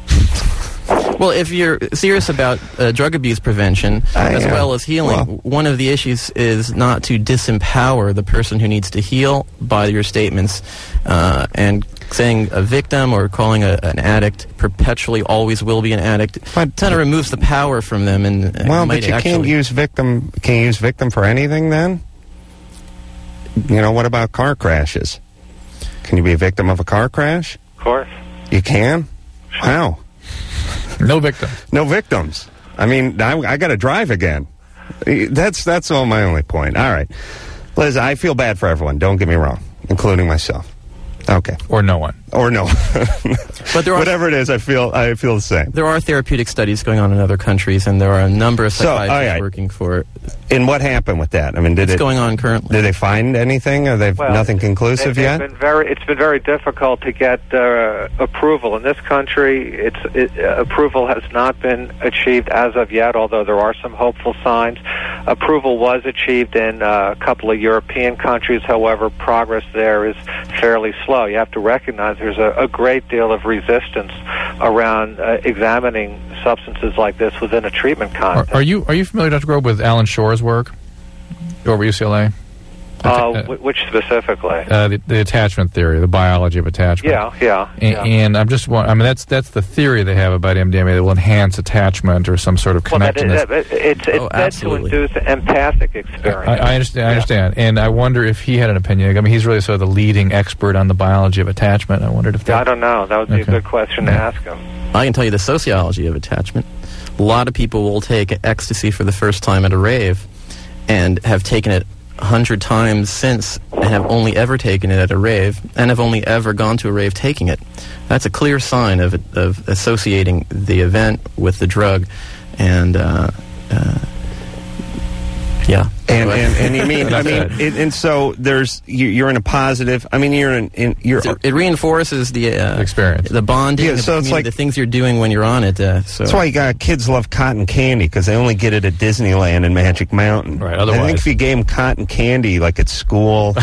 Well, if you're serious about uh, drug abuse prevention I as am. well as healing, Well, one of the issues is not to disempower the person who needs to heal by your statements uh, and saying a victim or calling a, an addict perpetually always will be an addict. But kind of removes the power from them. And uh, well, might but you actually can't use victim. Can you use victim for anything then? You know, what about car crashes? Can you be a victim of a car crash? Of course. You can? How? No victims. No victims. I mean, I, I got to drive again. That's that's all my only point. All right. Liz, I feel bad for everyone. Don't get me wrong, including myself. Okay. Or no one. Or no. But there are, whatever it is, I feel I feel the same. there are therapeutic studies going on in other countries, and there are a number of So, psychiatrists all right. working for it. And what happened with that? I mean, did It's it going on currently. Did they find anything? Are they Well, nothing conclusive they, yet? Been very, it's been very difficult to get uh, approval in this country. It's it, uh, approval has not been achieved as of yet, although there are some hopeful signs. Approval was achieved in uh, a couple of European countries. However, progress there is fairly slow. You have to recognize there's a, a great deal of resistance around uh, examining substances like this within a treatment Are, context. are you are you familiar, Doctor Grobe, with Alan Shore's work over U C L A? Uh, wh- which specifically? Uh, the, the attachment theory, the biology of attachment. Yeah, yeah, And, yeah. and I'm just, wa- I mean, that's that's the theory they have about M D M A that will enhance attachment or some sort of Well, that, connectedness. that, it's it's Oh, meant to absolutely. induce empathic experience. I, I understand. I understand, and I wonder if he had an opinion. I mean, he's really sort of the leading expert on the biology of attachment. I wondered if that. I don't know. That would be Okay. a good question to Yeah. ask him. I can tell you the sociology of attachment. A lot of people will take ecstasy for the first time at a rave and have taken it a hundred times since and have only ever taken it at a rave and have only ever gone to a rave taking it. That's a clear sign of, of associating the event with the drug. And, uh, uh, yeah. And, and and you mean I mean it, and so there's you, you're in a positive. I mean you're in, in you're it, it reinforces the uh, experience, the bonding. Yeah, so the, it's like the things you're doing when you're on it. Uh, so that's why you got kids love cotton candy because they only get it at Disneyland and Magic Mountain. Right. I Otherwise, think if you gave them cotton candy like at school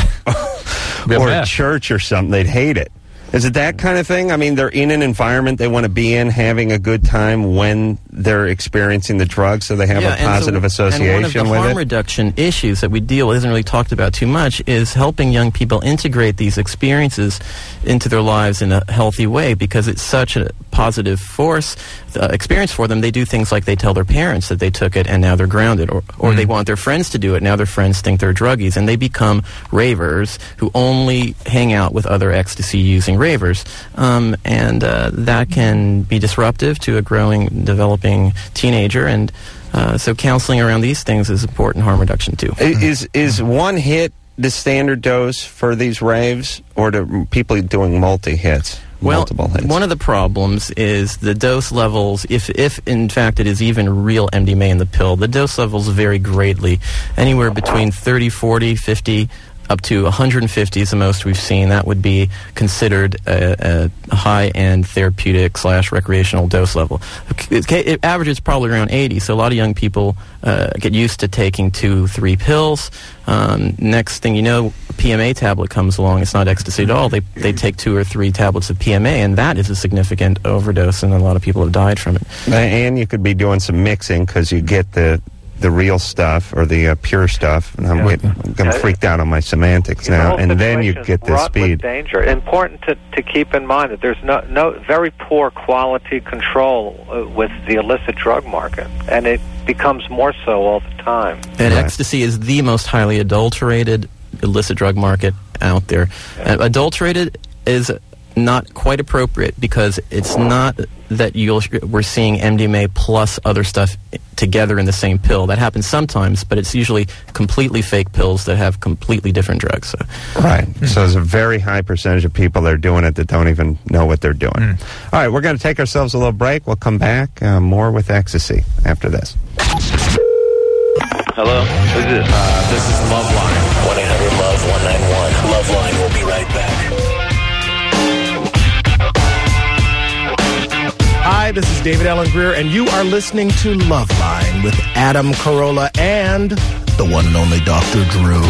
or at church or something, they'd hate it. Is it that kind of thing? I mean, they're in an environment they want to be in, having a good time when they're experiencing the drug, so they have yeah, a positive and so, association and one of the with harm it. reduction issues that we deal with, isn't really talked about too much, is helping young people integrate these experiences into their lives in a healthy way, because it's such a positive force uh, experience for them. They do things like they tell their parents that they took it and now they're grounded, or, or mm. they want their friends to do it, now their friends think they're druggies, and they become ravers who only hang out with other ecstasy using ravers. Um, and uh, that can be disruptive to a growing, developing teenager, and uh, so counseling around these things is important harm reduction too. Is is one hit the standard dose for these raves, or do people doing multi-hits? Well, multiple hits? One of the problems is the dose levels, if, if in fact it is even real M D M A in the pill, the dose levels vary greatly, anywhere between thirty, forty, fifty, up to one hundred fifty is the most we've seen. That would be considered a, a high-end therapeutic slash recreational dose level. It, it averages probably around eighty, so a lot of young people uh, get used to taking two, three pills. Um, next thing you know, a P M A tablet comes along. It's not ecstasy at all. They they take two or three tablets of P M A, and that is a significant overdose, and a lot of people have died from it. And you could be doing some mixing because you get the the real stuff or the uh, pure stuff. And I'm, Yeah. wait, I'm getting freaked out on my semantics The now. whole And then you situation's get the fraught with speed. danger. Important to, to keep in mind that there's no, no very poor quality control uh, with the illicit drug market, and it becomes more so all the time. And ecstasy is the most highly adulterated illicit drug market out there. Uh, adulterated is not quite appropriate because it's not that you'll, we're seeing M D M A plus other stuff together in the same pill. That happens sometimes, but it's usually completely fake pills that have completely different drugs. So. Right. So there's a very high percentage of people that are doing it that don't even know what they're doing. Mm. All right, we're going to take ourselves a little break. We'll come back. Uh, more with ecstasy after this. Hello? Who's this? Uh, this is Loveline. one eight hundred love one nine one. Loveline will be right back. Hi, this is David Allen Greer, and you are listening to Loveline with Adam Carolla and the one and only Doctor Drew.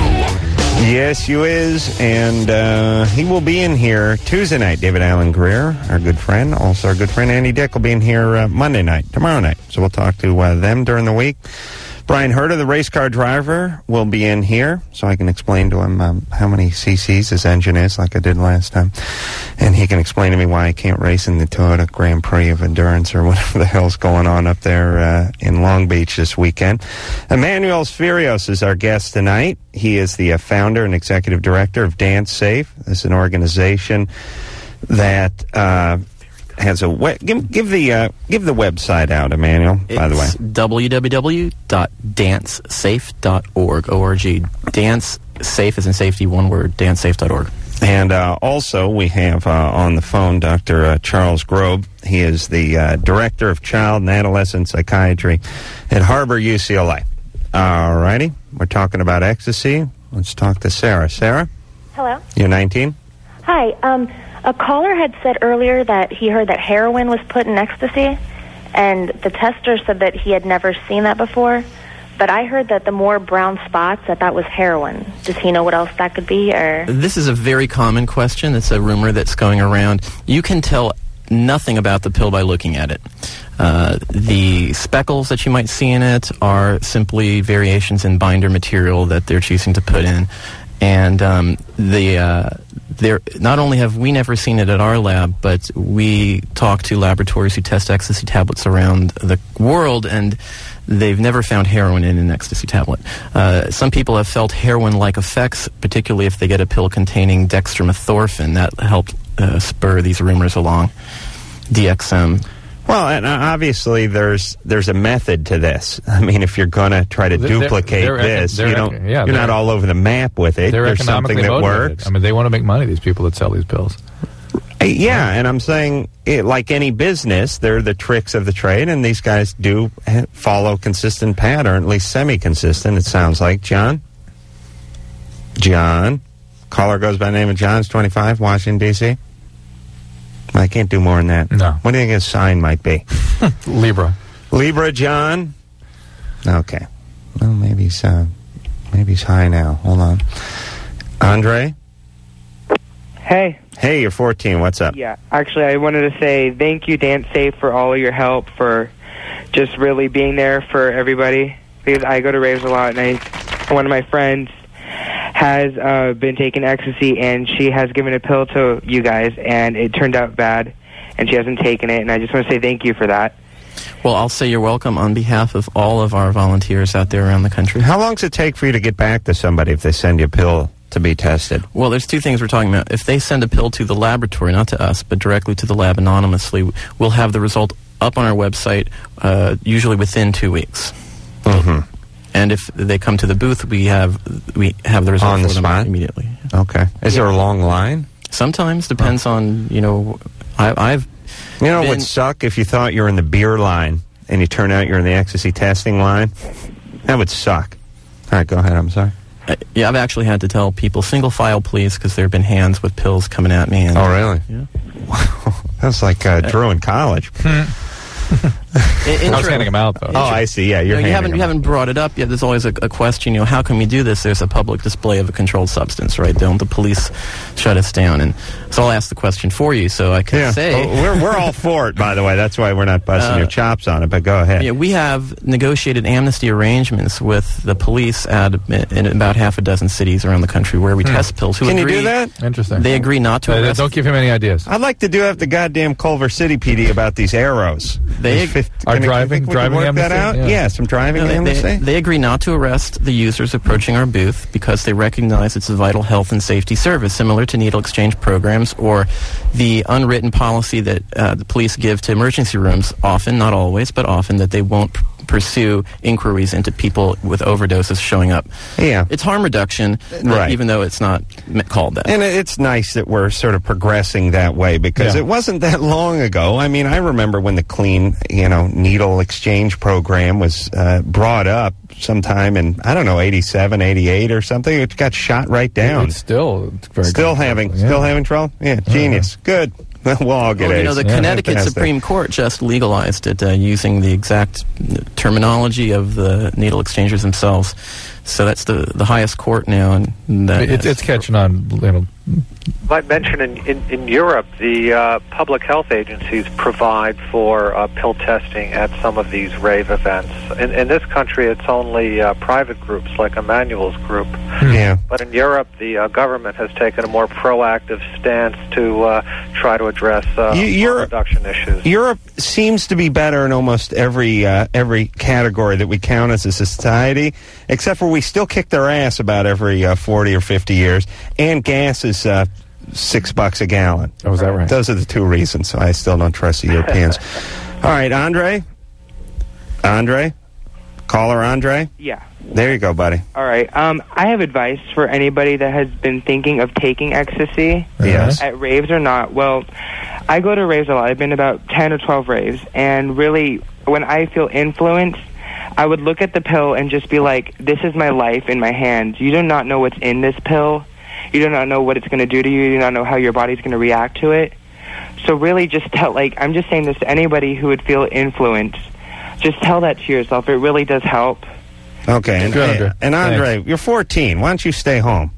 Yes, you is, and uh, he will be in here Tuesday night. David Allen Greer, our good friend, also our good friend Andy Dick will be in here uh, Monday night, tomorrow night. So we'll talk to uh, them during the week. Brian Herta, the race car driver, will be in here, so I can explain to him um, how many C Cs his engine is, like I did last time. And he can explain to me why I can't race in the Toyota Grand Prix of Endurance or whatever the hell's going on up there uh, in Long Beach this weekend. Emmanuel Sferios is our guest tonight. He is the uh, founder and executive director of Dance Safe. This is an organization that... Uh, has a we- give give the uh, give the website out, Emmanuel. By the way, it's w w w dot dance safe dot org. O R G. Dance Safe is in safety, one word. dance safe dot org. And uh, also we have uh, on the phone Doctor Uh, Charles Grobe. He is the uh, director of child and adolescent psychiatry at Harbor U C L A. All righty, we're talking about ecstasy. Let's talk to Sarah. Sarah, Hello. you're nineteen. Hi. Um, a caller had said earlier that he heard that heroin was put in ecstasy, and the tester said that he had never seen that before. But I heard that the more brown spots, that that was heroin. Does he know what else that could be? Or This is a very common question. It's a rumor that's going around. You can tell nothing about the pill by looking at it. Uh, the speckles that you might see in it are simply variations in binder material that they're choosing to put in. And um, the uh, there not only have we never seen it at our lab, but we talk to laboratories who test ecstasy tablets around the world, and they've never found heroin in an ecstasy tablet. Uh, some people have felt heroin-like effects, particularly if they get a pill containing dextromethorphan. That helped uh, spur these rumors along. D X M. Well, and obviously there's there's a method to this. I mean, if you're going to try to They're- duplicate they're- this, they're- you don't, yeah, you're not they're- all over the map with it. They're There's something economically that motivated. works. I mean, they want to make money, these people that sell these pills. Uh, Yeah, and I'm saying, it, like any business, they're the tricks of the trade, and these guys do eh, follow consistent pattern, at least semi-consistent, it sounds like. John? John? Caller goes by the name of John's twenty-five, Washington, D C I can't do more than that. No. What do you think his sign might be? Libra. Libra, John? Okay. Well, maybe he's, uh, maybe he's high now. Hold on. Andre? Hey. Hey, you're fourteen. What's up? Yeah, actually, I wanted to say thank you, Dance Safe, for all of your help, for just really being there for everybody. Because I go to raves a lot, and I, one of my friends has uh, been taking ecstasy, and she has given a pill to you guys, and it turned out bad, and she hasn't taken it, and I just want to say thank you for that. Well, I'll say you're welcome on behalf of all of our volunteers out there around the country. How long does it take for you to get back to somebody if they send you a pill to be tested? Well, there's two things we're talking about. If they send a pill to the laboratory, not to us, but directly to the lab anonymously, we'll have the result up on our website uh, usually within two weeks. Mm-hmm. And if they come to the booth, we have we have the result On the for them spot? immediately. Okay. Is Yeah. there a long line? Sometimes depends on, you know, I, I've You know, it been- would suck if you thought you were in the beer line and you turn out you're in the ecstasy testing line. That would suck. All right, go ahead. I'm sorry. Uh, yeah, I've actually had to tell people single file, please, because there have been hands with pills coming at me. And, Oh, really? Yeah. That's like uh, Drew in college. In- I was handing them out, though. Oh, I see. Yeah, you're No, you handing haven't them. you haven't brought it up yet. There's always a, a question. You know, how can we do this? There's a public display of a controlled substance, right? Don't the police shut us down? And so I'll ask the question for you, so I can Yeah. say. Oh, we're we're all for it, by the way. That's why we're not busting Uh, your chops on it. But go ahead. Yeah, we have negotiated amnesty arrangements with the police at in about half a dozen cities around the country where we test pills. Who Can you agree, do that? Interesting. They agree not to Uh, arrest. don't give him any ideas. I'd like to do have the goddamn Culver City P D about these arrows. They- There's fifty Our can you driving- think we can driving work that amnesty? out? Yeah. Yeah, some driving No, they, amnesty. they, they agree not to arrest the users approaching our booth because they recognize it's a vital health and safety service, similar to needle exchange programs or the unwritten policy that uh, the police give to emergency rooms, often, not always, but often, that they won't p- pursue inquiries into people with overdoses showing up. Yeah. It's harm reduction, uh, Right. even though it's not m- called that. And it- it's nice that we're sort of progressing that way because Yeah. it wasn't that long ago. I mean, I remember when the clean, you know, needle exchange program was uh, brought up sometime in, I don't know, eighty-seven, eighty-eight or something. It got shot right down. It's still very Still good. having, Yeah. still having trouble? Yeah, genius. Good. We'll all get Well, you AIDS. know, the Yeah, Connecticut fantastic. Supreme Court just legalized it uh, using the exact terminology of the needle exchangers themselves. So that's the the highest court now, and that It's, has- it's catching on, you know. I might mention in, in, in Europe, the uh, public health agencies provide for uh, pill testing at some of these rave events. In, in this country, it's only uh, private groups like Emmanuel's group. Yeah. But in Europe, the uh, government has taken a more proactive stance to uh, try to address uh, You- you're- harm reduction issues. Europe seems to be better in almost every uh, every category that we count as a society, except for we still kick their ass about every uh, forty or fifty years, and gas is uh, six bucks a gallon. Oh, is that right? Those are the two reasons I still don't trust the Europeans. All right, Andre? Andre? Caller Andre? Yeah. There you go, buddy. All right. Um, I have advice for anybody that has been thinking of taking ecstasy. Yes. At raves or not. Well, I go to raves a lot. I've been about ten or twelve raves. And really, when I feel influenced, I would look at the pill and just be like, this is my life in my hands. You do not know what's in this pill. You do not know what it's going to do to you. You do not know how your body's going to react to it. So really just tell, like, I'm just saying this to anybody who would feel influenced. Just tell that to yourself. It really does help. Okay, and, Good, Andre. and Andre, you're fourteen. Why don't you stay home?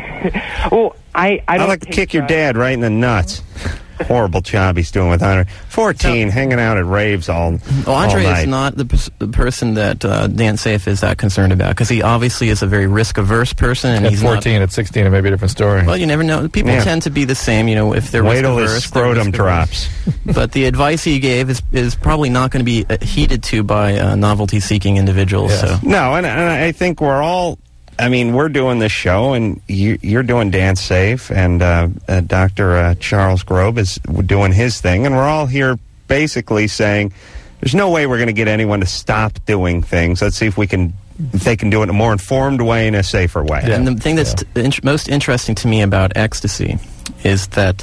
Well, I, I I'd don't like to take kick your drugs. dad right in the nuts. Horrible job he's doing with Andre. fourteen, hanging out at raves all, Well, Andre all night. is not the, pers- the person that uh, Dan Safe is that concerned about, because he obviously is a very risk-averse person, and At he's fourteen, not. at sixteen, it may be a different story. Well, you never know. People Yeah. tend to be the same, you know, if they're Wait till his risk-averse. they're scrotum risk-averse. drops. But the advice he gave is is probably not going to be uh, heeded to by uh, novelty-seeking individuals. Yes. So. No, and, and I think we're all, I mean, we're doing this show, and you, you're doing Dance Safe, and uh, uh, Doctor Uh, Charles Grobe is doing his thing, and we're all here basically saying there's no way we're going to get anyone to stop doing things. Let's see if we can, if they can do it in a more informed way and a safer way. And the thing that's t- int- most interesting to me about ecstasy is that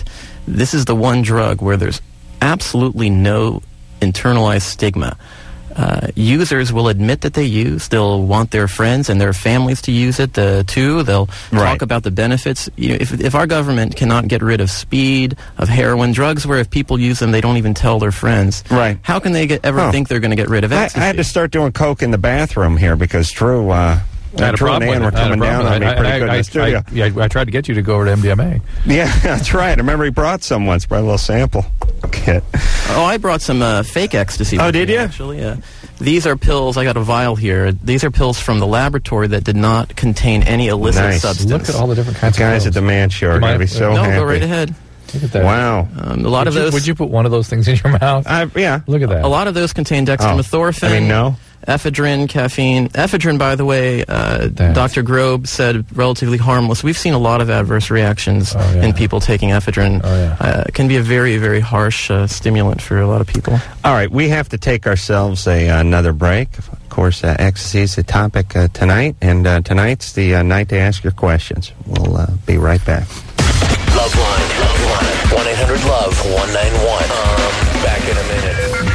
this is the one drug where there's absolutely no internalized stigma. Uh, users will admit that they use. They'll want their friends and their families to use it uh, too. They'll Right. talk about the benefits. You know, if if our government cannot get rid of speed, of heroin, drugs where if people use them they don't even tell their friends. Right. How can they get, ever Huh. think they're going to get rid of I, ecstasy? I had to start doing coke in the bathroom here because Drew, uh, I had a Drew and problem Ann with were it. I had a coming down problem on me with it. pretty I- good in I- the studio. I- yeah, I tried to get you to go over to M D M A. Yeah, that's right. I remember he brought some once, brought a little sample kit. Oh, I brought some uh, fake ecstasy. Oh, with did me, you? Actually, yeah. These are pills. I got a vial here. These are pills from the laboratory that did not contain any illicit Nice. substance. Look at all the different kinds The guys of at the pills. Man Show are You going to mind- be so no, happy. go right ahead. Look at that. Wow. Um, a lot would of you, those. Would you put one of those things in your mouth? I, yeah. Look at that. A lot of those contain dextromethorphan. Oh, I mean, no. Ephedrine, caffeine. Ephedrine, by the way, uh, That. Doctor Grobe said relatively harmless. We've seen a lot of adverse reactions Oh, yeah. in people taking ephedrine. Oh, yeah. uh, it can be a very, very harsh uh, stimulant for a lot of people. All right, we have to take ourselves a, another break. Of course, uh, ecstasy is the topic uh, tonight, and uh, tonight's the uh, night to ask your questions. We'll uh, be right back. Loveline, Loveline, one eight hundred love one nine one. Um, back in a minute.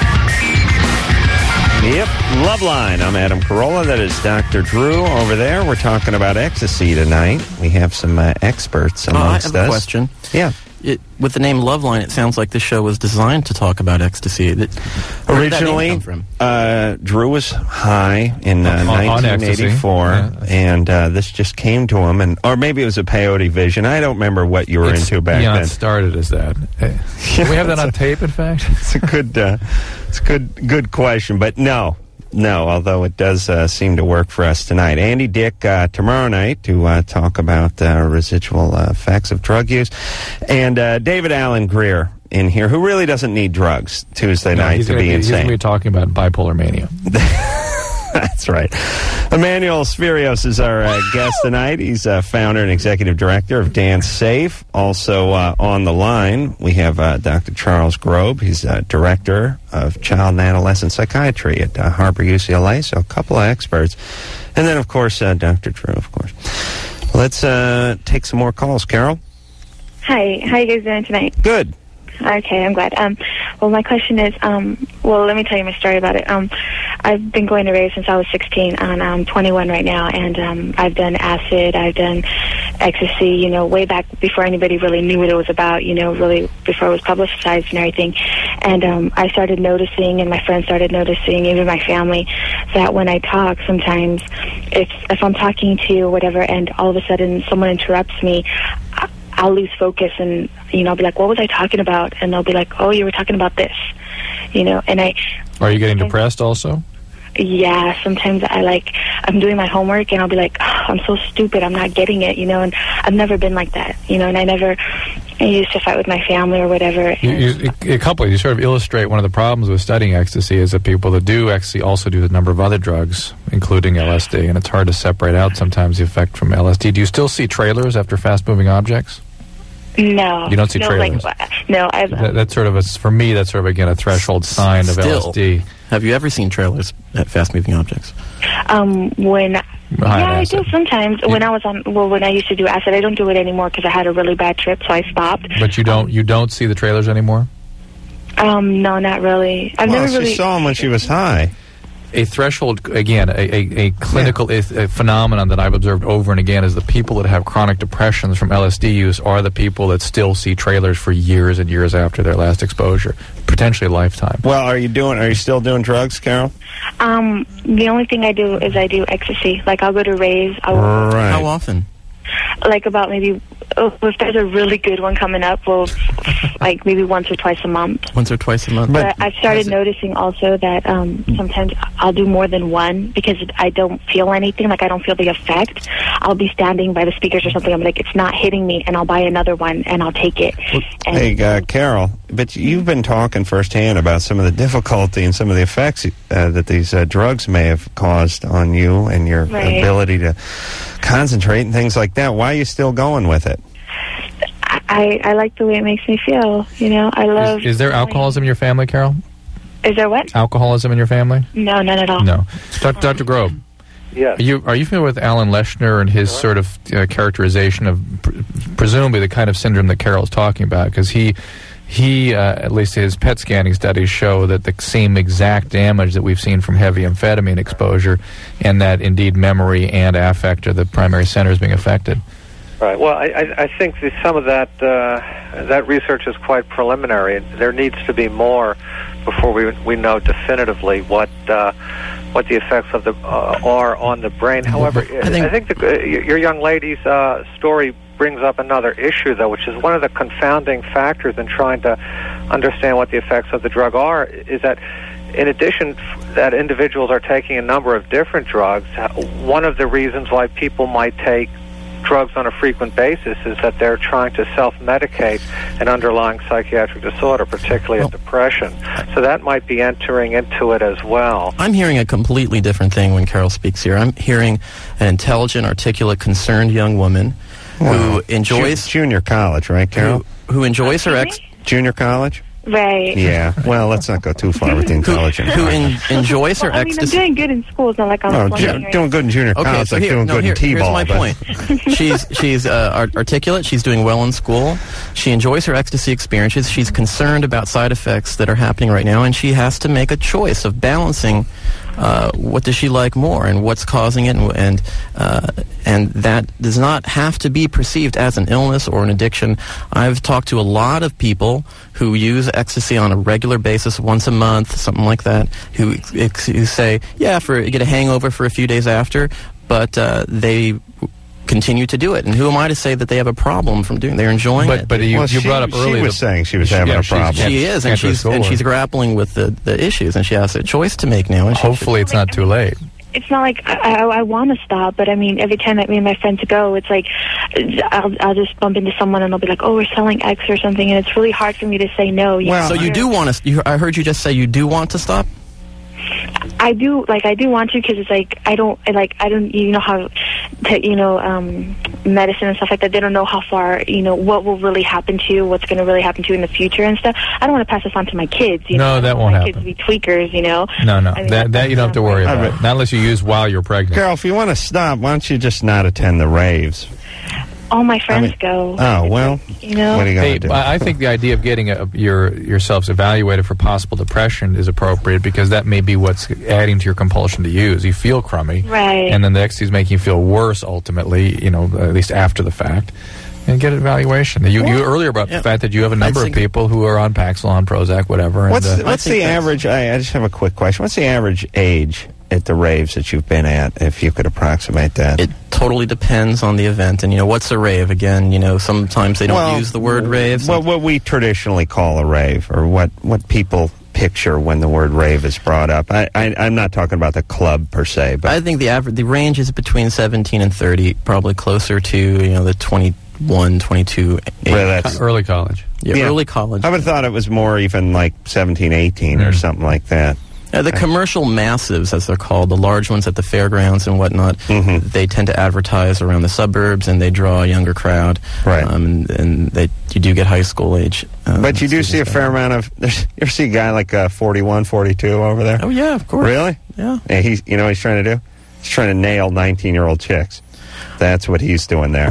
Yep, Loveline. I'm Adam Carolla. That is Doctor Drew over there. We're talking about ecstasy tonight. We have some uh, experts Uh, I amongst have a us. question. Yeah. It, with the name Loveline, it sounds like this show was designed to talk about ecstasy. That, where did that name Originally, come from? uh, Drew was high in uh, On- on nineteen eighty-four, ecstasy. Yeah. and uh, this just came to him, and or maybe it was a peyote vision. I don't remember what you were It's into back beyond then. started as that. Uh, Do we have that on tape, in fact? It's a good, uh, it's a good, good question, but no, no. Although it does uh, seem to work for us tonight. Andy Dick uh, tomorrow night to uh, talk about uh, residual uh, effects of drug use, and uh, David Allen Greer in here, who really doesn't need drugs Tuesday No, night he's to gonna be He's going insane. to be talking about bipolar mania. That's right. Emmanuel Spherios is our uh, guest tonight. He's uh, founder and executive director of Dance Safe. Also uh, on the line, we have uh, Doctor Charles Grobe. He's uh, director of child and adolescent psychiatry at uh, Harbor U C L A, so a couple of experts. And then, of course, uh, Doctor Drew, of course. Let's uh, take some more calls. Carol? Hi, how you guys doing tonight? Good. Okay, I'm glad. Um, well, my question is, um, well, let me tell you my story about it. Um, I've been going to rave since I was sixteen, and I'm twenty-one right now, and um, I've done acid, I've done ecstasy, you know, way back before anybody really knew what it was about, you know, really before it was publicized and everything. And um, I started noticing, and my friends started noticing, even my family, that when I talk, sometimes if if I'm talking to you or whatever, and all of a sudden someone interrupts me, I, I'll lose focus, and you know, I'll be like, "What was I talking about?" And they'll be like, "Oh, you were talking about this," you know. And I, Are you getting depressed also? yeah, sometimes I like I'm doing my homework, and I'll be like, oh, "I'm so stupid, I'm not getting it," you know. And I've never been like that, you know. And I never I used to fight with my family or whatever. You, you, a couple, you sort of illustrate one of the problems with studying ecstasy is that people that do ecstasy also do a number of other drugs, including L S D, and it's hard to separate out sometimes the effect from L S D. Do you still see trailers after fast-moving objects? No, You don't see no, trailers? Like, no, I've That, that's sort of a, for me. That's sort of again a threshold sign of Still, L S D. have you ever seen trailers at fast-moving objects? um when. High yeah, I acid. do sometimes. When I was on, well, when I used to do acid, I don't do it anymore because I had a really bad trip, so I stopped. But you don't you don't see the trailers anymore. Um, no, not really. I've well, never she really. saw him when she was high. A threshold, again, a, a, a clinical yeah. a phenomenon that I've observed over and again is the people that have chronic depressions from L S D use are the people that still see trailers for years and years after their last exposure, potentially a lifetime. Well, are you doing? Are you still doing drugs, Carol? Um, the only thing I do is I do ecstasy. Like I'll go to raves. I'll, Right. How often? Like about maybe oh, if there's a really good one coming up, well, like maybe once or twice a month. Once or twice a month? But, but I've started noticing also that um, sometimes I'll do more than one because I don't feel anything. Like I don't feel the effect. I'll be standing by the speakers or something. I'm like, it's not hitting me, and I'll buy another one and I'll take it. And Hey, uh, Carol, but you've been talking firsthand about some of the difficulty and some of the effects uh, that these uh, drugs may have caused on you and your Right. ability to concentrate and things like that. Why are you still going with it? I, I like the way it makes me feel. You know, I love. Is, is there alcoholism in your family, Carol? Is there what? Alcoholism in your family? No, none at all. No. Doctor Doctor Grobe, Yes. Are you, are you familiar with Alan Leshner and his sort of uh, characterization of pr- presumably the kind of syndrome that Carol's talking about? Because he, he uh, at least his P E T scanning studies show that the same exact damage that we've seen from heavy amphetamine exposure, and that indeed memory and affect are the primary centers being affected. Right. Well, I, I, I think that some of that uh, that research is quite preliminary. There needs to be more before we we know definitively what uh, what the effects of the uh, are on the brain. However, I think, I think the, uh, your young lady's uh, story brings up another issue, though, which is one of the confounding factors in trying to understand what the effects of the drug are. Is that in addition that individuals are taking a number of different drugs, one of the reasons why people might take drugs on a frequent basis is that they're trying to self-medicate an underlying psychiatric disorder, particularly a depression. So that might be entering into it as well. I'm hearing a completely different thing when Carol speaks here. I'm hearing an intelligent, articulate, concerned young woman Well, who enjoys... Ju- junior college, right, Carol? Who, who enjoys her ex... Junior college? Right. Yeah. Well, let's not go too far with the intelligent. Who en- enjoys her well, I mean, ecstasy. I'm doing good in school. It's not like I'm Oh, flunking ju- or doing good in junior Okay, college, so like here, doing no, good here, in T-ball. here's my but- point. she's she's uh, art- articulate. She's doing well in school. She enjoys her ecstasy experiences. She's concerned about side effects that are happening right now, and she has to make a choice of balancing uh, what does she like more and what's causing it, and and, uh, and that does not have to be perceived as an illness or an addiction. I've talked to a lot of people who use ecstasy on a regular basis, once a month, something like that, who, who say, yeah, for you get a hangover for a few days after, but uh, they continue to do it. And who am I to say that they have a problem from doing? They're enjoying But it. but you, Well, you she- brought up she earlier. was the- saying she was she- having yeah, a she's- problem. She is, and can't go to she's school and or- she's grappling with the, the issues, and she has a choice to make now. And she Hopefully, it's not too late. it's not like I, I, I want to stop, but I mean, every time that me and my friends go, it's like I'll, I'll just bump into someone and they'll be like, "Oh, we're selling X or something," and it's really hard for me to say no. You Well, know? so you do want to. You, I heard you just say you do want to stop. I do, like, I do want to, because it's like I don't, like, I don't, you know how, to, you know, um, medicine and stuff like that. They don't know how far, you know, what will really happen to you, what's going to really happen to you in the future and stuff. I don't want to pass this on to my kids. You No, know? that won't my happen. Kids be tweakers, you know. No, no, I mean, that that you don't have to worry I about. bet- Not unless you use while you're pregnant. Carol, if you want to stop, why don't you just not attend the raves? All my friends I mean- go. Oh, well, You know. what are you going Hey, to do? I I think the idea of getting a, your yourselves evaluated for possible depression is appropriate, because that may be what's adding to your compulsion to use. You feel crummy, Right. and then the ecstasy is making you feel worse. Ultimately, you know, at least after the fact, and get an evaluation. You, you earlier brought up Yeah. the fact that you have a number of think- people who are on Paxil, Prozac, whatever. What's and, uh, what's I think the that's- average? I, I just have a quick question. What's the average age at the raves that you've been at, if you could approximate that? It totally depends on the event, and you know what's a rave. Again, you know sometimes they don't Well, use the word rave. Well, what we traditionally call a rave, or what, what people picture when the word rave is brought up. I, I, I'm not talking about the club per se, but I think the average, the range is between seventeen and thirty, probably closer to you know the twenty-one, twenty-two age. Well, that's- early college. yeah, yeah. early college. I would have thought it was more even like seventeen, eighteen, or Mm. something like that. Uh, the commercial massives, as they're called, the large ones at the fairgrounds and whatnot, Mhm. they tend to advertise around the suburbs, and they draw a younger crowd. Right. Um, and, and they, you do get high school age. Um, But you do see a students fair there. amount of. There's, you ever see a guy like uh, forty-one, forty-two over there? Oh yeah, of course. Really? Yeah. And he's, you know what he's trying to do? He's trying to nail nineteen-year-old chicks. That's what he's doing there.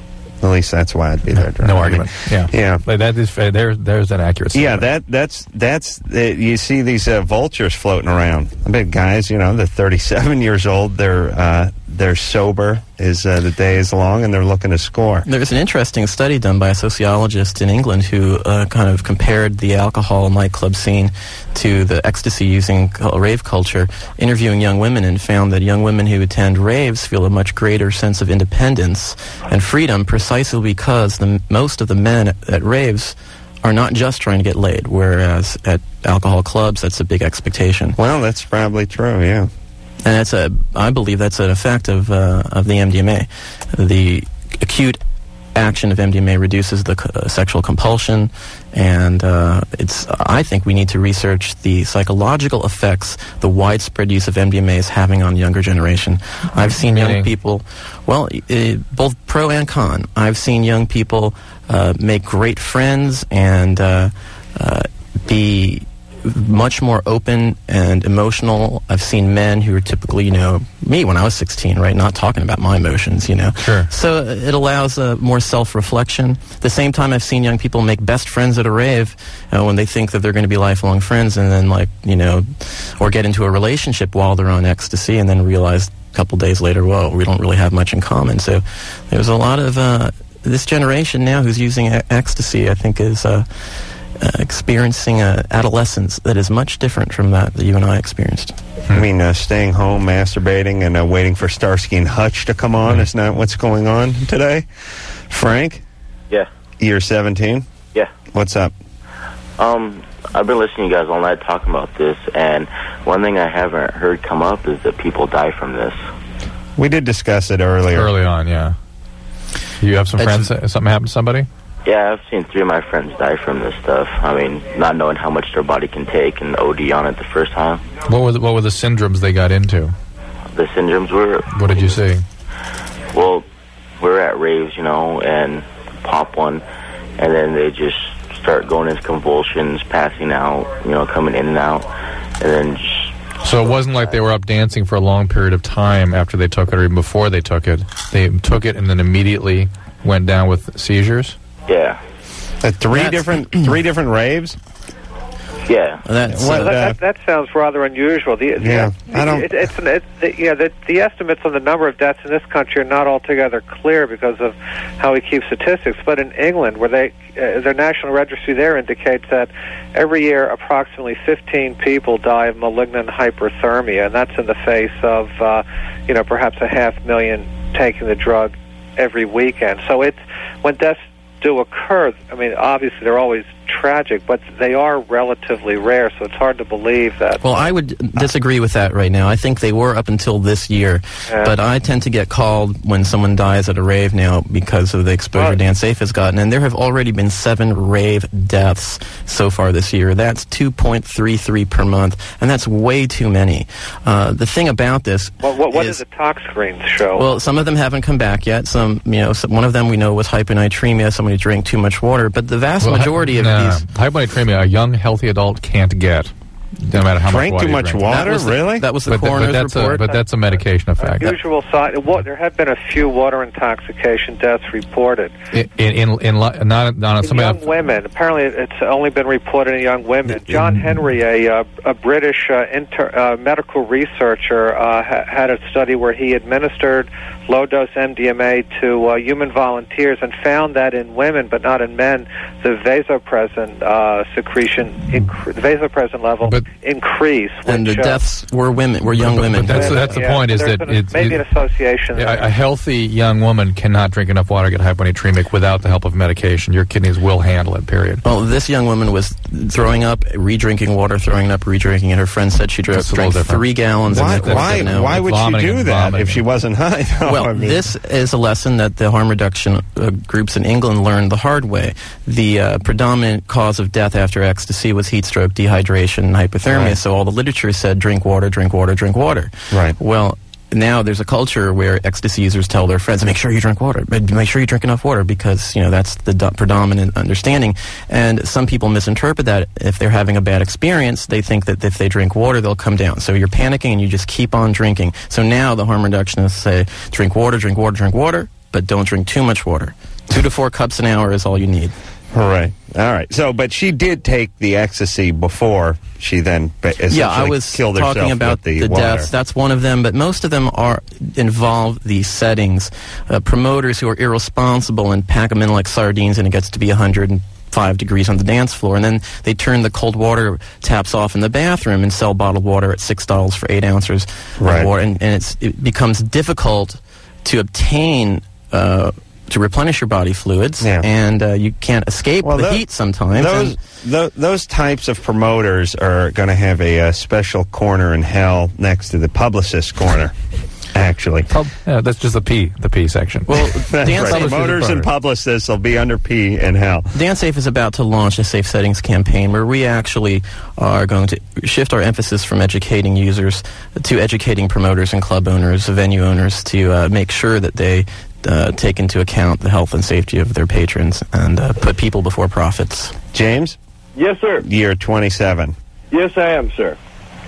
At least that's why I'd be there. Driving. No argument. Yeah, Yeah. But that is uh, there. There's an accurate. Yeah, statement. that that's that's uh, you see these uh, vultures floating around. I bet guys, you know, they're thirty-seven years old. They're uh, they're sober as uh, the day is long, and they're looking to score. There's an interesting study done by a sociologist in England who uh, kind of compared the alcohol nightclub scene to the ecstasy-using cu- rave culture, interviewing young women, and found that young women who attend raves feel a much greater sense of independence and freedom, precisely because the, most of the men at, at raves are not just trying to get laid, whereas at alcohol clubs, that's a big expectation. Well, that's probably true. Yeah. And that's a, I believe that's an effect of uh, of the M D M A. The acute action of M D M A reduces the c- uh, sexual compulsion, and uh, it's. I think we need to research the psychological effects the widespread use of M D M A is having on the younger generation. I've seen young Meaning? people, well, uh, both pro and con. I've seen young people uh, make great friends and uh, uh, be much more open and emotional. I've seen men who are typically, you know, me when I was sixteen, right, not talking about my emotions, you know. Sure. So it allows uh, more self-reflection. At the same time, I've seen young people make best friends at a rave uh, when they think that they're going to be lifelong friends, and then, like, you know, or get into a relationship while they're on ecstasy, and then realize a couple days later, whoa, we don't really have much in common. So there's a lot of uh, this generation now who's using e- ecstasy, I think, is uh, uh, experiencing a adolescence that is much different from that that you and I experienced. I mean, uh, staying home, masturbating, and uh, waiting for Starsky and Hutch to come on is not what's going on today. Frank? Yeah. You're seventeen? Yeah. What's up? Um, I've been listening to you guys all night talking about this, and one thing I haven't heard come up is that people die from this. We did discuss it earlier. Early on, yeah. You have some It's- friends, that- something happened to somebody? Yeah, I've seen three of my friends die from this stuff. I mean, not knowing how much their body can take and O D on it the first time. What were the, what were the syndromes they got into? The syndromes were... What did you see? Well, we're at raves, you know, and pop one, and then they just start going into convulsions, passing out, you know, coming in and out, and then just... So it wasn't like they were up dancing for a long period of time after they took it or even before they took it. They took it and then immediately went down with seizures? Yeah. Uh, three different three different raves? Yeah. That's, What, Well, that, uh, that, that sounds rather unusual. The, Yeah, the, I don't- It, it's, an- it's the, yeah, the, the estimates on the number of deaths in this country are not altogether clear because of how we keep statistics. But in England, where they uh, their national registry there indicates that every year approximately fifteen people die of malignant hyperthermia, and that's in the face of uh, you know perhaps a half million taking the drug every weekend. So it's when deaths do occur, I mean, obviously they're always tragic, but they are relatively rare, so it's hard to believe that. Well, I would disagree with that right now. I think they were up until this year, Yeah. but I tend to get called when someone dies at a rave now because of the exposure Well- Dan Safe has gotten, and there have already been seven rave deaths so far this year. That's two point three three per month, and that's way too many. Uh, the thing about this What, what, what is... does the tox screens show? Well, some of them haven't come back yet. Some, you know, some, one of them we know was hyponatremia. Somebody drank too much water. But the vast Well, majority hy- of nah, these, hyponatremia, a young, healthy adult can't get, no matter how Drank much water too you much drink. water? that was the, really? that was the But, th- but coroner's that's a, report. but that's a medication effect. Usual side. What, there have been a few water intoxication deaths reported. In in in, in li- not not In some young women, apparently it's only been reported in young women. John Henry, a, uh, a British uh, inter, uh, medical researcher, uh, ha- had a study where he administered low-dose M D M A to uh, human volunteers and found that in women, but not in men, the vasopressin uh, secretion, incre- the vasopressin level But- increased. and the which, uh, deaths were women, were young But- women. but that's that's the yeah, point is there's that been a- it's maybe it- an association. Yeah, there. a, a healthy young woman cannot drink enough water to get hyponatremic without the help of medication. Your kidneys will handle it, period. Well, this young woman was throwing up, re-drinking water, throwing up, re-drinking it. Her friend said she drank, That's a little drank different. three gallons. Why, in the course why, of an hour. why would she Vomiting do and that vomiting. if she wasn't high? No, Well, I mean- this is a lesson that the harm reduction uh, groups in England learned the hard way. The uh, predominant cause of death after ecstasy was heat stroke, dehydration, and hypothermia. Right. So all the literature said drink water, drink water, drink water. Right. Well, now there's a culture where ecstasy users tell their friends, make sure you drink water, but make sure you drink enough water because, you know, that's the do- predominant understanding. And some people misinterpret that. If they're having a bad experience, they think that if they drink water, they'll come down. So you're panicking and you just keep on drinking. So now the harm reductionists say, drink water, drink water, drink water, but don't drink too much water. Two to four cups an hour is all you need. All right. All right. So, but she did take the ecstasy before she then ba- essentially Yeah, I was killed herself talking about with the, the, water. deaths. That's one of them, but most of them are involve these settings. Uh, promoters who are irresponsible and pack them in like sardines, and it gets to be one hundred five degrees on the dance floor, and then they turn the cold water taps off in the bathroom and sell bottled water at six dollars for eight ounces Right. of water, and, and it's, it becomes difficult to obtain. Uh, to replenish your body fluids, Yeah. and uh, you can't escape Well, the tho- heat sometimes. Those and- tho- those types of promoters are going to have a, uh special corner in hell next to the publicist corner. Actually, Pub- yeah, that's just the P, the P section. well, that's Dan right. Safe- Promoters and publicists will be under P in hell. DanSafe is about to launch a safe settings campaign where we actually are going to shift our emphasis from educating users to educating promoters and club owners, venue owners, to uh, make sure that they uh, take into account the health and safety of their patrons and uh, put people before profits. James, Yes, sir. you're twenty-seven. Yes, I am, sir.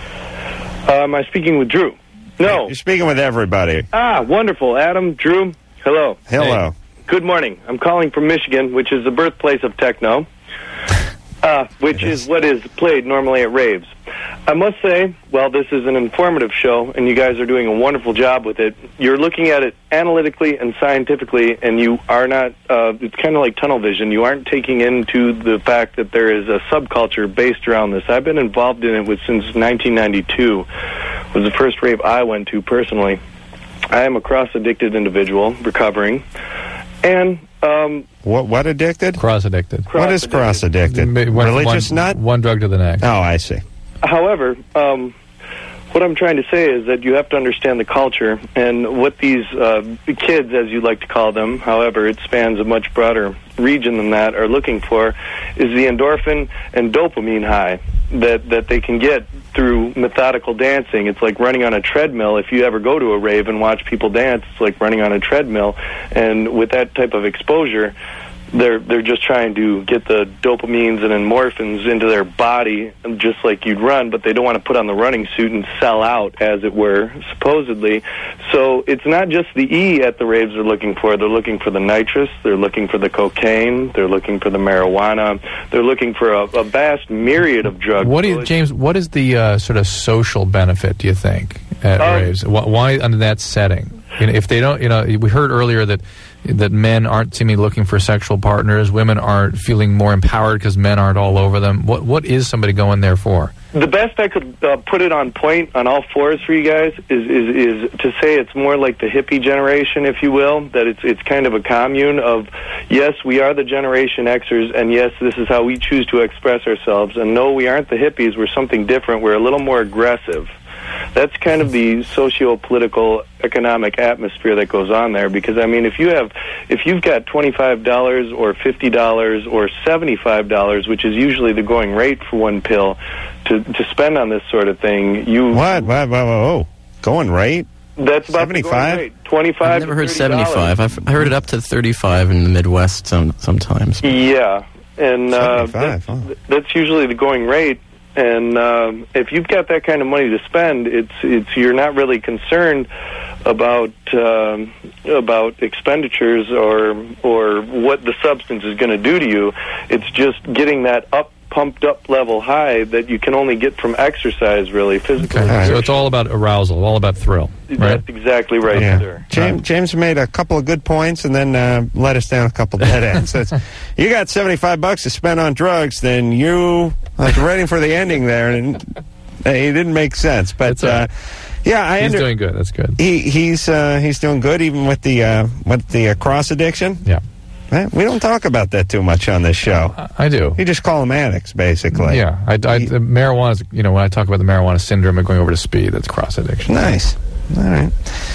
Uh, am I speaking with Drew? No. You're speaking with everybody. Ah, wonderful. Adam, Drew, hello. Hello. Hey. Good morning. I'm calling from Michigan, which is the birthplace of techno, uh, which is what is played normally at raves. I must say, well, this is an informative show, and you guys are doing a wonderful job with it. You're looking at it analytically and scientifically, and you are not, uh, it's kind of like tunnel vision. You aren't taking into the fact that there is a subculture based around this. I've been involved in it with, since nineteen ninety-two. It was the first rave I went to personally. I am a cross-addicted individual, recovering, and... Um, what what addicted? Cross-addicted. Cross what is cross-addicted? One, Religious one, nut? One drug to the next. Oh, I see. However, um, what I'm trying to say is that you have to understand the culture and what these uh, kids, as you like to call them, however, it spans a much broader region than that, are looking for is the endorphin and dopamine high that, that they can get through methodical dancing. It's like running on a treadmill. If you ever go to a rave and watch people dance, it's like running on a treadmill. And with that type of exposure, they're they're just trying to get the dopamines and endorphins into their body, just like you'd run, but they don't want to put on the running suit and sell out, as it were, supposedly. So it's not just the E at the raves they're looking for. They're looking for the nitrous. They're looking for the cocaine. They're looking for the marijuana. They're looking for a, a vast myriad of drugs. What do you, James, what is the uh, sort of social benefit, do you think, at um, raves? Why, why under that setting? You know, if they don't, you know, we heard earlier that that men aren't seemingly looking for sexual partners, women aren't feeling more empowered because men aren't all over them. What what is somebody going there for? The best I could uh, put it on point on all fours for you guys is, is is to say it's more like the hippie generation, if you will, that it's it's kind of a commune of, yes, we are the Generation Xers, and yes, this is how we choose to express ourselves, and no, we aren't the hippies, we're something different, we're a little more aggressive. That's kind of the socio-political, economic atmosphere that goes on there. Because I mean, if you have, if you've got twenty-five dollars or fifty dollars or seventy-five dollars, which is usually the going rate for one pill, to to spend on this sort of thing, you what? What? What? Oh, going rate? That's about seventy-five. Twenty-five. I've never heard seventy-five. I've heard it up to thirty-five in the Midwest some sometimes. Yeah, and uh, that's, huh? that's usually the going rate. And um, if you've got that kind of money to spend, it's it's you're not really concerned about um, about expenditures or or what the substance is going to do to you. It's just getting that up, pumped up level high that you can only get from exercise, really, physical. Okay. So it's all about arousal, all about thrill, right? That's exactly right, yeah. sir. James, James made a couple of good points and then uh, let us down a couple dead ends. So you got seventy-five bucks to spend on drugs, then you I was waiting for the ending there, and uh, it didn't make sense. But uh, yeah, I he's under- doing good. That's good. He he's uh, he's doing good, even with the uh, with the uh, cross addiction. Yeah. We don't talk about that too much on this show. I do. You just call them addicts, basically. Yeah. I, I, the marijuana, you know, when I talk about the marijuana syndrome and going over to speed, that's cross addiction. Nice. All right.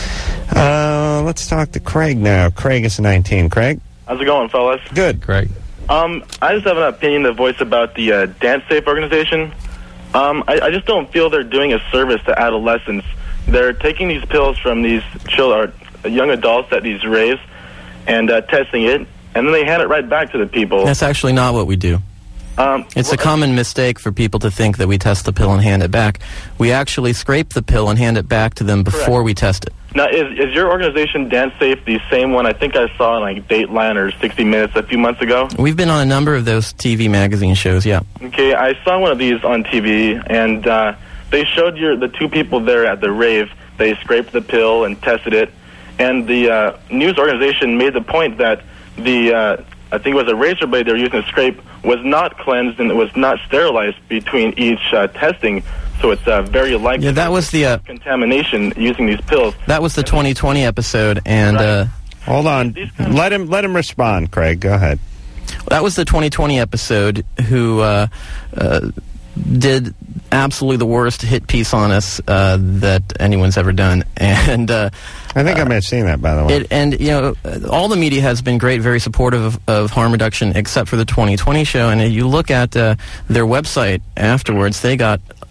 Uh, let's talk to Craig now. Craig is nineteen. Craig? How's it going, fellas? Good. Craig. Um, I just have an opinion to voice about the uh, Dance Safe organization. Um, I, I just don't feel they're doing a service to adolescents. They're taking these pills from these children, young adults at these raves and uh, testing it, and then they hand it right back to the people. That's actually not what we do. Um, it's well, a common mistake for people to think that we test the pill and hand it back. We actually scrape the pill and hand it back to them before correct. we test it. Now, is, is your organization Dance Safe the same one I think I saw in like Dateline or sixty minutes a few months ago? We've been on a number of those T V magazine shows, yeah. Okay, I saw one of these on T V, and uh, they showed your the two people there at the rave. They scraped the pill and tested it, and the uh, news organization made the point that the uh, I think it was a razor blade they were using to scrape was not cleansed and it was not sterilized between each uh, testing. So it's uh, very likely yeah, that was the uh, contamination using these pills. That was the twenty twenty episode, and right. uh, hold on, let him let him respond. Craig, go ahead. That was the twenty twenty episode. Who uh, uh, did absolutely the worst hit piece on us uh, that anyone's ever done, and uh, I think uh, I may have seen that, by the way. It, and you know, all the media has been great, very supportive of, of harm reduction, except for the twenty twenty show. And if you look at uh, their website afterwards, they got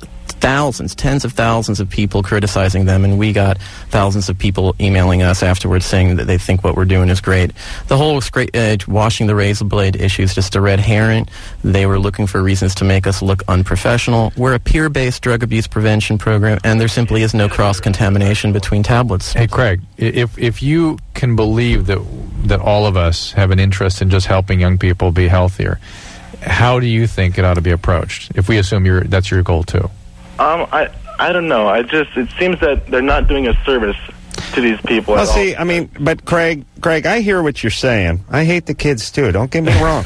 thousands, tens of thousands of people criticizing them, and we got thousands of people emailing us afterwards saying that they think what we're doing is great. The whole scra- uh, washing the razor blade issue is just a red herring. They were looking for reasons to make us look unprofessional. We're a peer-based drug abuse prevention program, and there simply is no cross-contamination between tablets. Hey, Craig, if if you can believe that that all of us have an interest in just helping young people be healthier, how do you think it ought to be approached? If we assume you're, that's your goal too. Um, I I don't know. I just it seems that they're not doing a service to these people. Well, at see, all. I mean, but Craig, Craig, I hear what you're saying. I hate the kids too. Don't get me wrong.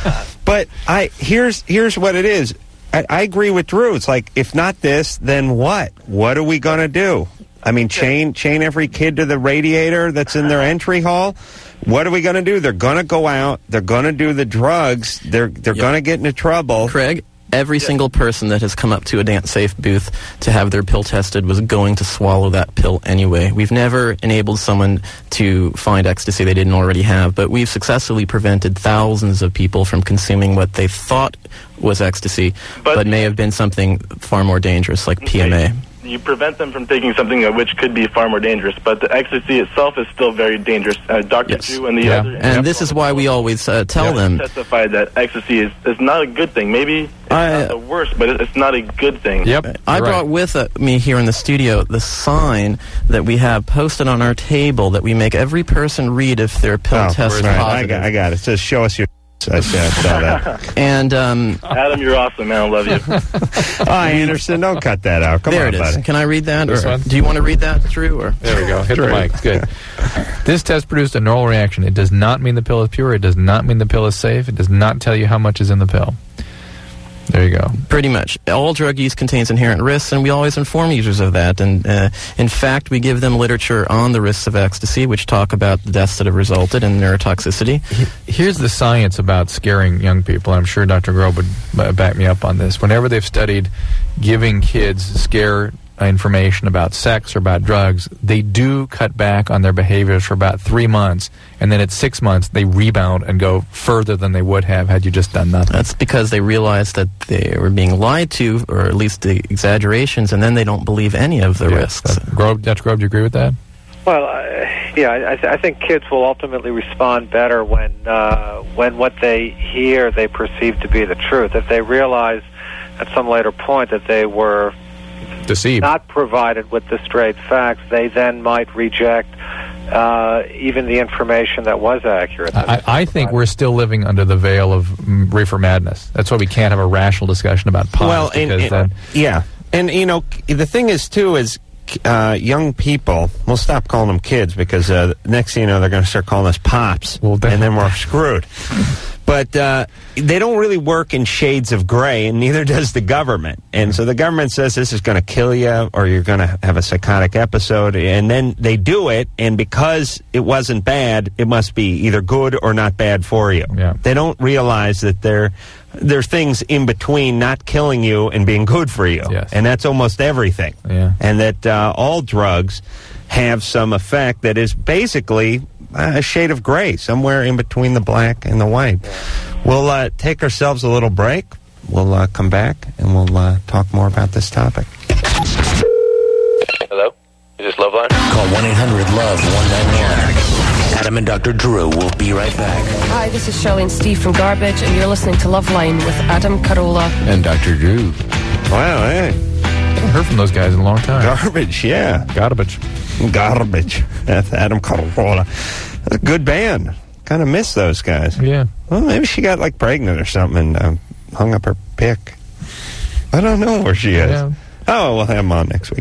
But I here's here's what it is. I, I agree with Drew. It's like, if not this, then what? What are we going to do? I mean, chain chain every kid to the radiator that's in their entry hall. What are we going to do? They're going to go out. They're going to do the drugs. They're they're Yep. going to get into trouble. Craig, every single person that has come up to a Dance Safe booth to have their pill tested was going to swallow that pill anyway. We've never enabled someone to find ecstasy they didn't already have, but we've successfully prevented thousands of people from consuming what they thought was ecstasy, but, but may have been something far more dangerous, like P M A. You prevent them from taking something uh, which could be far more dangerous, but the ecstasy itself is still very dangerous. Uh, Doctor Yes. Drew and the Yeah. other And this is why we always uh, tell them. testified that ecstasy is, is not a good thing. Maybe it's not the worst, but it- it's not a good thing. I brought with uh, me here in the studio the sign that we have posted on our table that we make every person read if their pill Oh, test right. I positive. got, I got it. It says, show us your... I said, saw that. And um, Adam, you're awesome, man. I love you. Oh, Anderson, don't cut that out. Come there on, it is. buddy. Can I read that? This Or one? do you want to read that, Drew? Or There we go. Hit the True. mic. Good. This test produced a normal reaction. It does not mean the pill is pure. It does not mean the pill is safe. It does not tell you how much is in the pill. There you go. Pretty much. All drug use contains inherent risks, and we always inform users of that. And uh, in fact, we give them literature on the risks of ecstasy, which talk about the deaths that have resulted in neurotoxicity. Here's the science about scaring young people. I'm sure Doctor Grobe would uh, back me up on this. Whenever they've studied giving kids scare information about sex or about drugs, they do cut back on their behaviors for about three months, and then at six months they rebound and go further than they would have had you just done nothing. That's because they realize that they were being lied to, or at least the exaggerations, and then they don't believe any of the risks. Grobe, Doctor Grobe, do you agree with that? Well, uh, yeah, I, th- I think kids will ultimately respond better when uh, when what they hear they perceive to be the truth. If they realize at some later point that they were deceived, not provided with the straight facts, they then might reject uh, even the information that was accurate. I, I think we're still living under the veil of mm, reefer madness. That's why we can't have a rational discussion about pot. Well, and, because and- then yeah. And, you know, the thing is, too, is uh, young people, we'll stop calling them kids because uh, next thing you know, they're going to start calling us pops, and then we're screwed. But uh, they don't really work in shades of gray, and neither does the government. And so the government says this is going to kill you, or you're going to have a psychotic episode, and then they do it, and because it wasn't bad, it must be either good or not bad for you. Yeah. They don't realize that there, there are things in between not killing you and being good for you. Yes. And that's almost everything. Yeah. And that uh, all drugs have some effect that is basically a shade of gray, somewhere in between the black and the white. We'll uh, take ourselves a little break. We'll uh, come back and we'll uh, talk more about this topic. Hello? Is this Loveline? Call one eight hundred love one nine one. Adam and Doctor Drew will be right back. Hi, this is Shirley and Steve from Garbage, and you're listening to Loveline with Adam Carolla. and Doctor Drew. Wow, hey. I haven't heard from those guys in a long time. Garbage, yeah. Garbage. Garbage. That's Adam Carolla. That's a good band. Kind of miss those guys. Yeah. Well, maybe she got like pregnant or something and um, hung up her pick. I don't know where she is. Yeah. Oh, we'll have him on next week.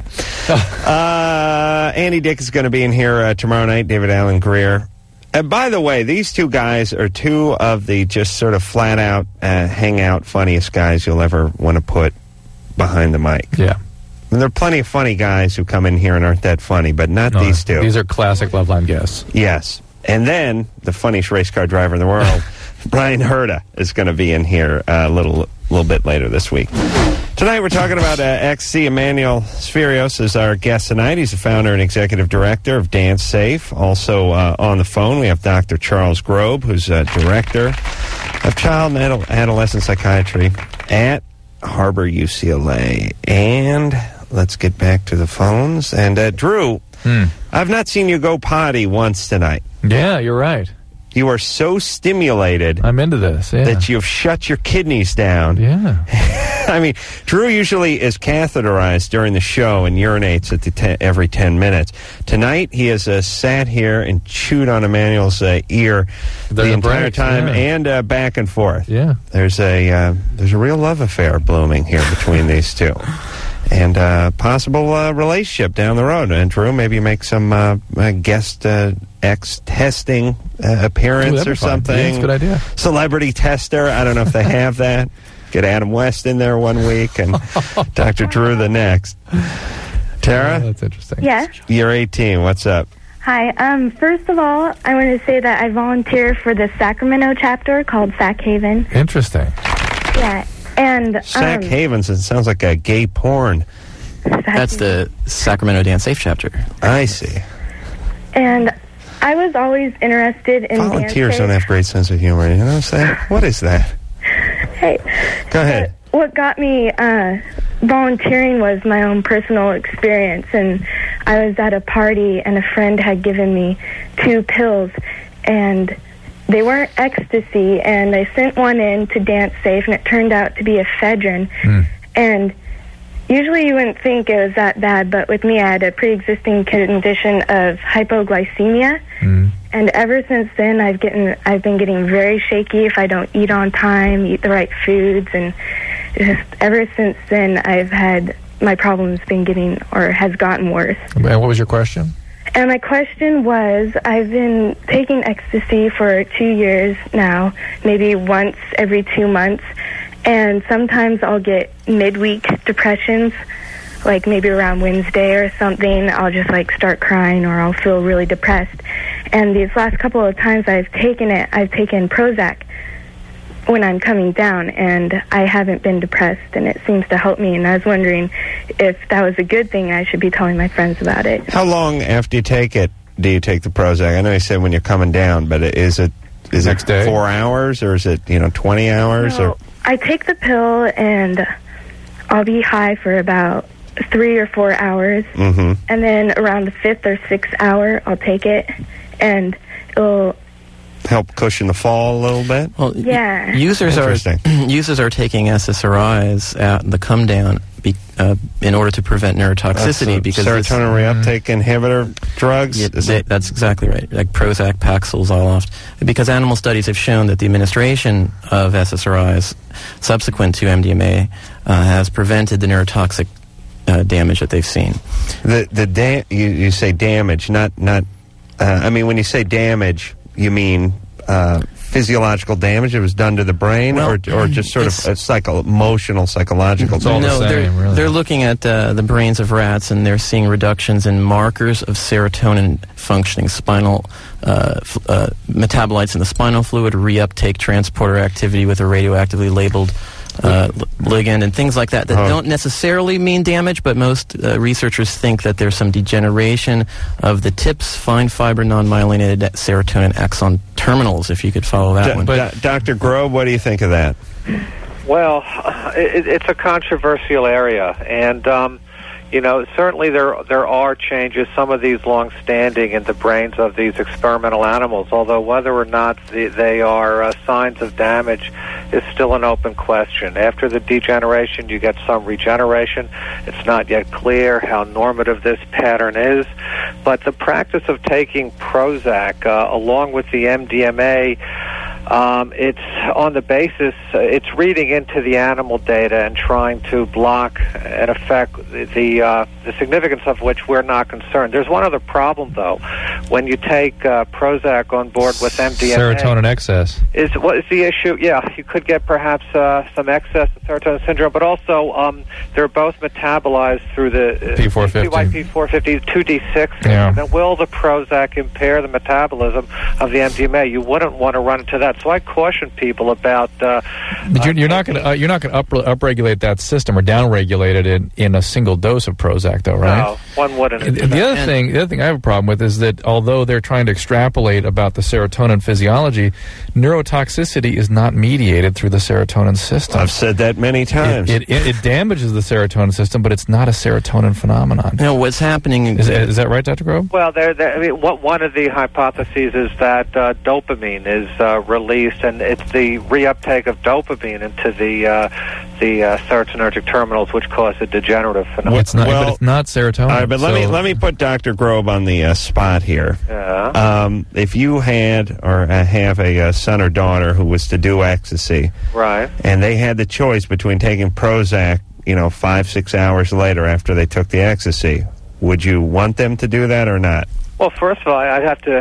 uh, Andy Dick is going to be in here uh, tomorrow night. David Allen Greer. Uh, by the way, these two guys are two of the just sort of flat out, uh, hang out, funniest guys you'll ever want to put behind the mic. Yeah. And there are plenty of funny guys who come in here and aren't that funny, but not No, these two. These are classic Loveline guests. Yes. And then the funniest race car driver in the world, Brian Herta, is going to be in here uh, a little little bit later this week. Tonight we're talking about uh, X C. Emmanuel Spherios is our guest tonight. He's the founder and executive director of Dance Safe. Also uh, on the phone we have Doctor Charles Grobe, who's uh, director of child and adolescent psychiatry at Harbor, U C L A. And let's get back to the phones. And uh, Drew, Hmm. I've not seen you go potty once tonight. Yeah, you're right. You are so stimulated. I'm into this, yeah. That you've shut your kidneys down. Yeah. I mean, Drew usually is catheterized during the show and urinates at the te- every ten minutes. Tonight, he has uh, sat here and chewed on Emmanuel's uh, ear the, The entire breaks, time, yeah. and uh, back and forth. Yeah. There's a uh, there's a real love affair blooming here between these two. And uh, possible uh, relationship down the road. And Drew, maybe make some uh, uh, guest uh, X testing uh, appearance Ooh, that'd or be fun. something. Yeah, that's a good idea. Celebrity tester. I don't know if they have that. Get Adam West in there one week and Doctor Drew the next. Tara? Oh, that's interesting. Yes. You're eighteen. What's up? Hi. Um, first of all, I want to say that I volunteer for the Sacramento chapter called Sac Haven. Interesting. Yeah. And Sac um, Havens, it sounds like a gay porn. That's the Sacramento Dance Safe chapter. I see. And I was always interested in Volunteers dance don't have great sense of humor. You know what I'm saying? What is that? Hey. Go ahead. What got me uh, volunteering was my own personal experience. And I was at a party, and a friend had given me two pills, and they weren't ecstasy, and I sent one in to Dance Safe, and it turned out to be ephedrine. Mm. And usually you wouldn't think it was that bad, but with me I had a pre-existing condition of hypoglycemia. Mm. And ever since then, I've getting I've been getting very shaky if I don't eat on time, eat the right foods, and just ever since then, I've had my problems been getting or has gotten worse. And what was your question? And my question was, I've been taking ecstasy for two years now, maybe once every two months, and sometimes I'll get midweek depressions, like maybe around Wednesday or something. I'll just like start crying or I'll feel really depressed. And these last couple of times I've taken it, I've taken Prozac when I'm coming down, and I haven't been depressed, and it seems to help me. And I was wondering if that was a good thing. I should be telling my friends about it. How long after you take it do you take the Prozac? I know you said when you're coming down, but is it is Next it day? four hours or is it you know twenty hours No, or? I take the pill, and I'll be high for about three or four hours, Mm-hmm. and then around the fifth or sixth hour, I'll take it, and it'll. Help cushion the fall a little bit. Well, Yeah. Users are Interesting. users are taking S S R Is at the come down be, uh, in order to prevent neurotoxicity That's because the this- serotonin reuptake inhibitor drugs. Yeah, Is they- it- that's exactly right. Like Prozac, Paxil, Zoloft. Because animal studies have shown that the administration of S S R Is subsequent to M D M A uh, has prevented the neurotoxic uh, damage that they've seen. The the da- you, you say damage, not not. Uh, I mean, when you say damage, you mean uh, physiological damage that was done to the brain, Well, or or just sort of it's- a psycho emotional psychological. It's all the no, same, they're, really. they're looking at uh, the brains of rats, and they're seeing reductions in markers of serotonin functioning, spinal uh, f- uh, metabolites in the spinal fluid, reuptake transporter activity with a radioactively labeled uh, l- ligand, and things like that that Oh. don't necessarily mean damage, but most uh, researchers think that there's some degeneration of the tips, fine fiber, non-myelinated serotonin axon terminals, if you could follow that Do- one. Do- Doctor Grove, what do you think of that? Well, it, it's a controversial area, and um, you know, certainly there there are changes, some of these long-standing in the brains of these experimental animals. Although whether or not they, they are uh, signs of damage is still an open question. After the degeneration, you get some regeneration. It's not yet clear how normative this pattern is, but the practice of taking Prozac uh, along with the M D M A. Um, it's on the basis, uh, it's reading into the animal data and trying to block an effect, the uh, the significance of which we're not concerned. There's one other problem, though. When you take uh, Prozac on board with M D M A, Serotonin excess. is what is the issue? Yeah, you could get perhaps uh, some excess of serotonin syndrome, but also um, they're both metabolized through the uh, P four fifty. C Y P four fifty, two D six. Yeah. And will the Prozac impair the metabolism of the M D M A? You wouldn't want to run into that. that. So I caution people about. Uh, but you're, you're not going to uh, you're not going to up upregulate that system or downregulate it in, in a single dose of Prozac, though, right? No, one wouldn't. And the other and, thing, the other thing I have a problem with is that although they're trying to extrapolate about the serotonin physiology, neurotoxicity is not mediated through the serotonin system. I've said that many times. It, it, it damages the serotonin system, but it's not a serotonin phenomenon. You know, what's happening... Is, is that right, Doctor Grove? Well, there, there, I mean, what, one of the hypotheses is that uh, dopamine is uh, released, and it's the reuptake of dopamine into the uh, the uh, serotonergic terminals, which cause a degenerative phenomenon. Well, it's not, well, but it's not serotonin. All right, but so. let me let me put Doctor Grobe on the uh, spot here. Yeah. Um, if you had or uh, have a uh, son or daughter who was to do ecstasy, right, and they had the choice between taking Prozac, you know, five six hours later after they took the ecstasy, would you want them to do that or not? Well, first of all, I'd have to,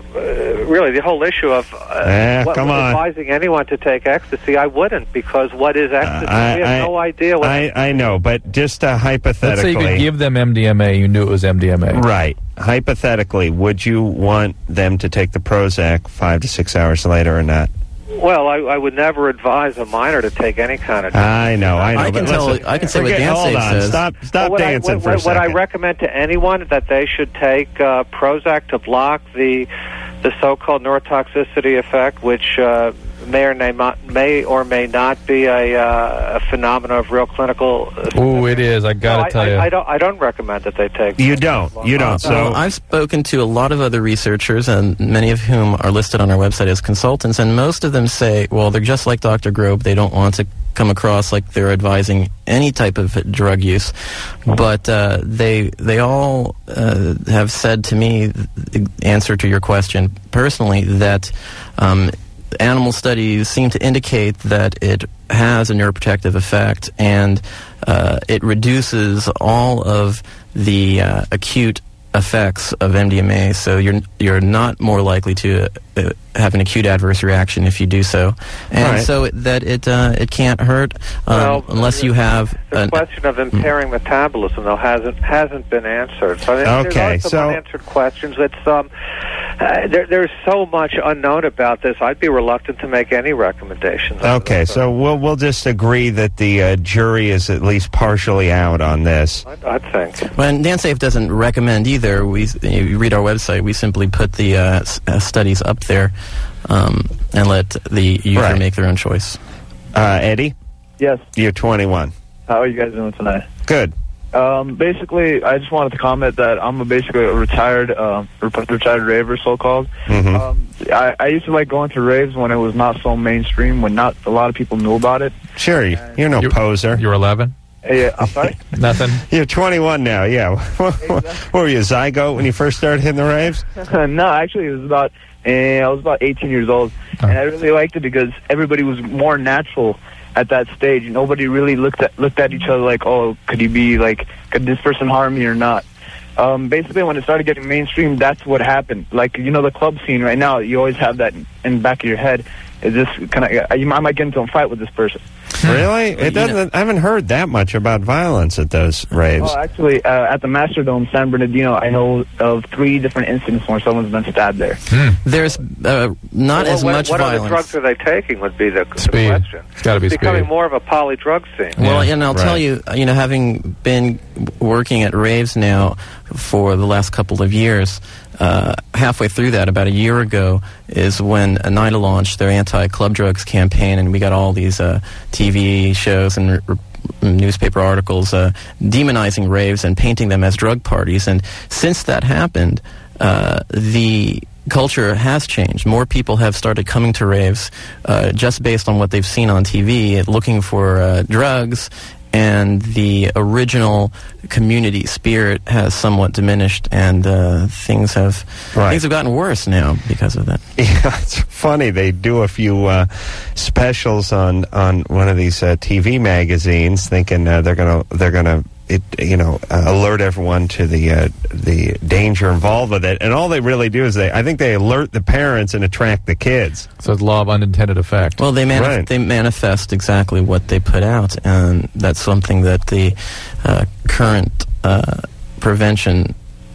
uh, really, the whole issue of uh, ah, what, come on. advising anyone to take ecstasy, I wouldn't, because what is ecstasy? Uh, I, we have I, no idea what I, I know, but just uh, hypothetically... Let's say you could give them M D M A, you knew it was M D M A. Right. Hypothetically, would you want them to take the Prozac five to six hours later or not? Well, I, I would never advise a minor to take any kind of drug. I know, I know. I can, tell, listen, I can say what forget, Dan hold on, says. Stop, stop well, dancing I, what, for a what second. I recommend to anyone that they should take uh, Prozac to block the the so-called neurotoxicity effect, which uh, may or may not, may or may not be a, uh, a phenomenon of real clinical. Uh, oh, it is. I got to no, tell I, you. I, I don't. I don't recommend that they take. You don't. You don't. So well, I've spoken to a lot of other researchers, and many of whom are listed on our website as consultants, and most of them say, well, they're just like Doctor Grobe. They don't want to come across like they're advising any type of drug use, but uh, they they all uh, have said to me, the answer to your question personally, that um, animal studies seem to indicate that it has a neuroprotective effect, and uh, it reduces all of the uh, acute effects of M D M A, so you're you're not more likely to uh, have an acute adverse reaction if you do so, and right. so it, that it uh, it can't hurt um, well, unless you have the an, question of impairing metabolism though hasn't hasn't been answered. So I mean, okay, there's some so unanswered questions. It's um, uh, there, there's so much unknown about this. I'd be reluctant to make any recommendations. Okay, so we'll we'll just agree that the uh, jury is at least partially out on this. I, I think. When NanSafe doesn't recommend either. We you read our website. We simply put the uh, s- uh, studies up there um, and let the user right. make their own choice. Uh, Eddie? Yes. You're twenty-one. How are you guys doing tonight? Good. Um, basically, I just wanted to comment that I'm a basically a retired, uh, retired raver, so-called. Mm-hmm. Um, I, I used to like going to raves when it was not so mainstream, when not a lot of people knew about it. Sure, you're no you're, poser. You're eleven? Yeah, I'm sorry? Nothing. You're twenty-one now, yeah. What were you, a zygote when you first started hitting the raves? No, actually, it was about, uh, I was about eighteen years old, oh. and I really liked it because everybody was more natural at that stage. Nobody really looked at looked at each other like, oh, could he be, like, could this person harm me or not? Um, basically, when it started getting mainstream, that's what happened. Like, you know, the club scene right now, you always have that in the back of your head. Is this kind of? I might get into a fight with this person. Really? It doesn't. I haven't heard that much about violence at those raves. Oh, actually, uh, at the Masterdome, San Bernardino, I know of three different incidents where someone's been stabbed there. Hmm. There's uh, not well, as what, much what violence. What other drugs are they taking would be the, the speed. question. It's got to be it's becoming speed. more of a poly-drug scene. Well, Yeah, and I'll right. tell you, you know, having been working at raves now for the last couple of years, uh, halfway through that, about a year ago, is when NIDA launched their anti-club drugs campaign, and we got all these uh, T V shows and r- r- newspaper articles uh, demonizing raves and painting them as drug parties. And since that happened, uh, the culture has changed. More people have started coming to raves uh, just based on what they've seen on T V, looking for uh, drugs, and the original community spirit has somewhat diminished, and uh, things have Right. things have gotten worse now because of that. Yeah, it's funny. They do a few uh, specials on, on one of these uh, T V magazines, thinking uh, they're gonna they're gonna it you know uh, alert everyone to the uh, the danger involved with it, and all they really do is they I think they alert the parents and attract the kids. So it's law of unintended effect. Well, they manif- Right. they manifest exactly what they put out, and that's something that the uh, current uh, prevention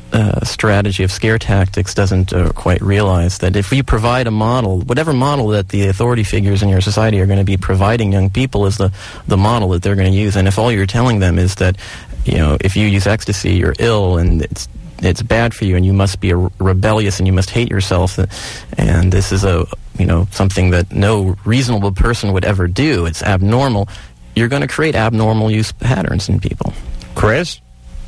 uh, strategy of scare tactics doesn't uh, quite realize that if you provide a model, whatever model that the authority figures in your society are going to be providing young people is the, the model that they're going to use. And if all you're telling them is that, you know, if you use ecstasy, you're ill and it's it's bad for you and you must be a rebellious and you must hate yourself, and this is a, you know, something that no reasonable person would ever do, it's abnormal, you're going to create abnormal use patterns in people. Chris?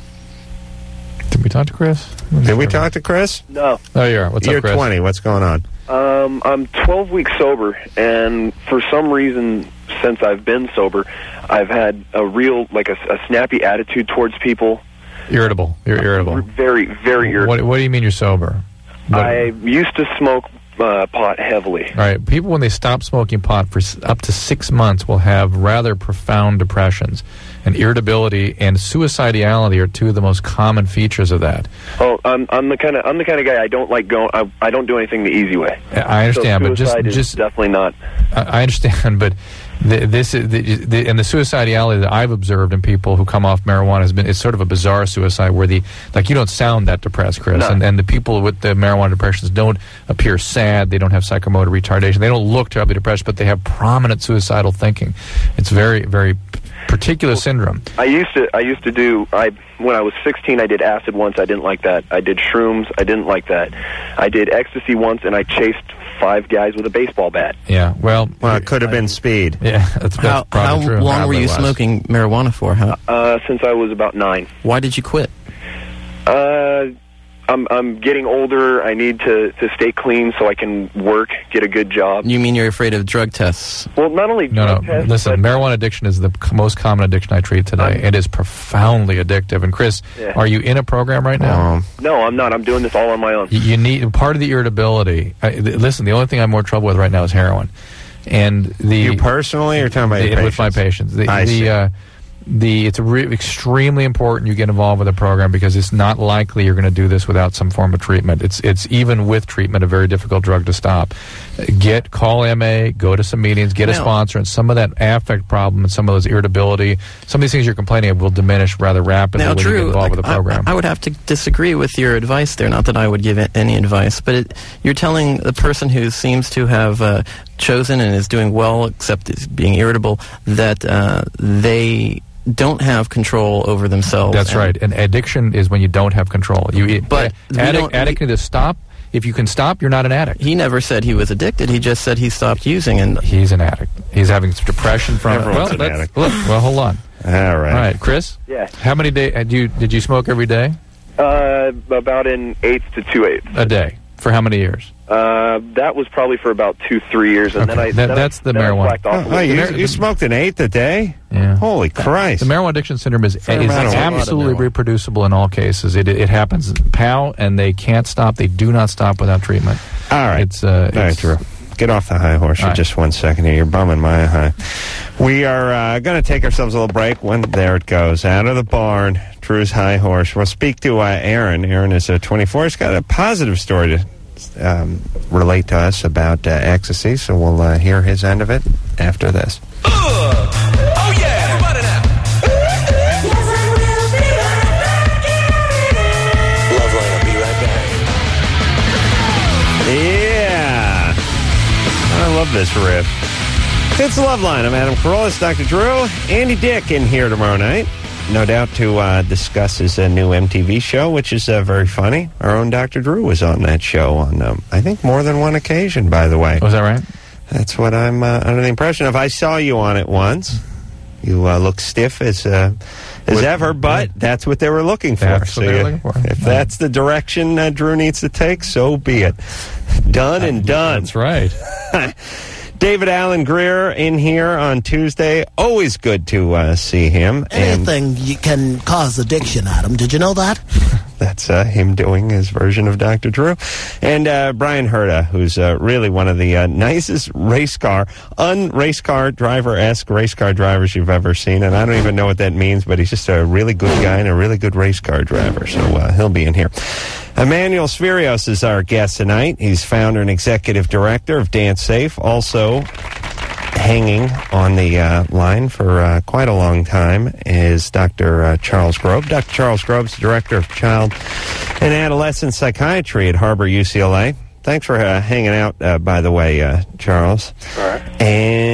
Did we talk to Chris? Did we talk to Chris? No. Oh, you are. What's You're up, Chris? twenty. What's going on? Um, I'm twelve weeks sober, and for some reason, since I've been sober, I've had a real, like a, a snappy attitude towards people. Irritable. You're irritable. Very, very irritable. What, what do you mean you're sober? What? I used to smoke uh, pot heavily. All right. People, when they stop smoking pot for s- up to six months, will have rather profound depressions. And irritability and suicidality are two of the most common features of that. Oh, I'm I'm the kind of I'm the kind of guy I don't like going. I, I don't do anything the easy way. I understand, so but just suicide is just definitely not. I, I understand, but the, this is the, the, and the suicidality that I've observed in people who come off marijuana has been it's sort of a bizarre suicide where the like you don't sound that depressed, Chris, No. and and the people with the marijuana depressions don't appear sad. They don't have psychomotor retardation. They don't look terribly depressed, but they have prominent suicidal thinking. It's very very particular syndrome. I used to I used to do I when I was sixteen I did acid once. I didn't like that. I did shrooms. I didn't like that. I did ecstasy once, and I chased five guys with a baseball bat. Yeah, well, well, it could have been speed. Yeah, that's, that's How, probably how true. long Probably were you was. smoking marijuana for? How? Uh, since I was about nine. Why did you quit? Uh, I'm I'm getting older. I need to, to stay clean so I can work, get a good job. You mean you're afraid of drug tests? Well, not only No, drug no. tests, Listen, marijuana addiction is the c- most common addiction I treat today. It is profoundly addictive. And Chris, Yeah. are you in a program right now? No, I'm not. I'm doing this all on my own. You, you need part of the irritability. I, th- listen, the only thing I'm more trouble with right now is heroin, and the You personally, or talking about your the- with my patients. The, I the, see. Uh, the it's re- extremely important you get involved with the program because it's not likely you're going to do this without some form of treatment. It's it's even with treatment a very difficult drug to stop. Get call M A, go to some meetings, get a Now- sponsor, and some of that affect problem and some of those irritability, some of these things you're complaining of will diminish rather rapidly Now, when you Drew, get involved like, with the program. I, I would have to disagree with your advice there. Not that I would give it any advice, but it, you're telling the person who seems to have uh, chosen and is doing well, except is being irritable, that uh, they don't have control over themselves. That's and- right. And addiction is when you don't have control. You But we addict, don't- addict can just stop. If you can stop, you're not an addict. He never said he was addicted. He just said he stopped using, and he's an addict. He's having depression from it. Everyone's Well, an that's- addict. Look, well, hold on. All right. All right, Chris. Yeah. How many days did you did you smoke every day? Uh, about an eighth to two eighths. A day for how many years? Uh, that was probably for about two, three years, and then I That- then that's I, the then I marijuana. slacked off a Oh, little you, bit. you smoked an eighth a day? Yeah. Holy Christ. The marijuana addiction syndrome is, is Fair amount of- absolutely reproducible in all cases. It it happens pow, and they can't stop. They do not stop without treatment. All right. It's uh, All right, it's- Drew. Get off the high horse for All right. just one second here. You're bumming my high. We are uh, going to take ourselves a little break. When there it goes, out of the barn, Drew's high horse. We'll speak to uh, Aaron. Aaron is uh, twenty-four. He's got a positive story to um, relate to us about uh, ecstasy, so we'll uh, hear his end of it after this. Oh yeah, everybody now. Loveline, I'll be right back. Yeah. I love this riff. It's Loveline. I'm Adam Carolla. It's Doctor Drew. Andy Dick in here tomorrow night. No doubt to uh, discuss his uh, new M T V show, which is uh, very funny. Our own Doctor Drew was on that show on, um, I think, more than one occasion, by the way. Was that right? That's what I'm uh, under the impression of. I saw you on it once. You uh, look stiff as uh, as With- ever, but that's what they were looking for. That's what they were you- looking for. If Yeah. that's the direction uh, Drew needs to take, so be it. Done and done. That's right. David Allen Greer in here on Tuesday. Always good to uh, see him. And Anything you can cause addiction, Adam. Did you know that? that's uh, him doing his version of Doctor Drew. And uh, Brian Herta, who's uh, really one of the uh, nicest race car, un-race car driver-esque race car drivers you've ever seen. And I don't even know what that means, but he's just a really good guy and a really good race car driver. So uh, he'll be in here. Emmanuel Sphirios is our guest tonight. He's founder and executive director of Dance Safe. Also hanging on the uh, line for uh, quite a long time is Doctor Uh, Charles Grobe. Doctor Charles Grobe's Director of Child and Adolescent Psychiatry at Harbor U C L A. Thanks for uh, hanging out, uh, by the way, uh, Charles. All right.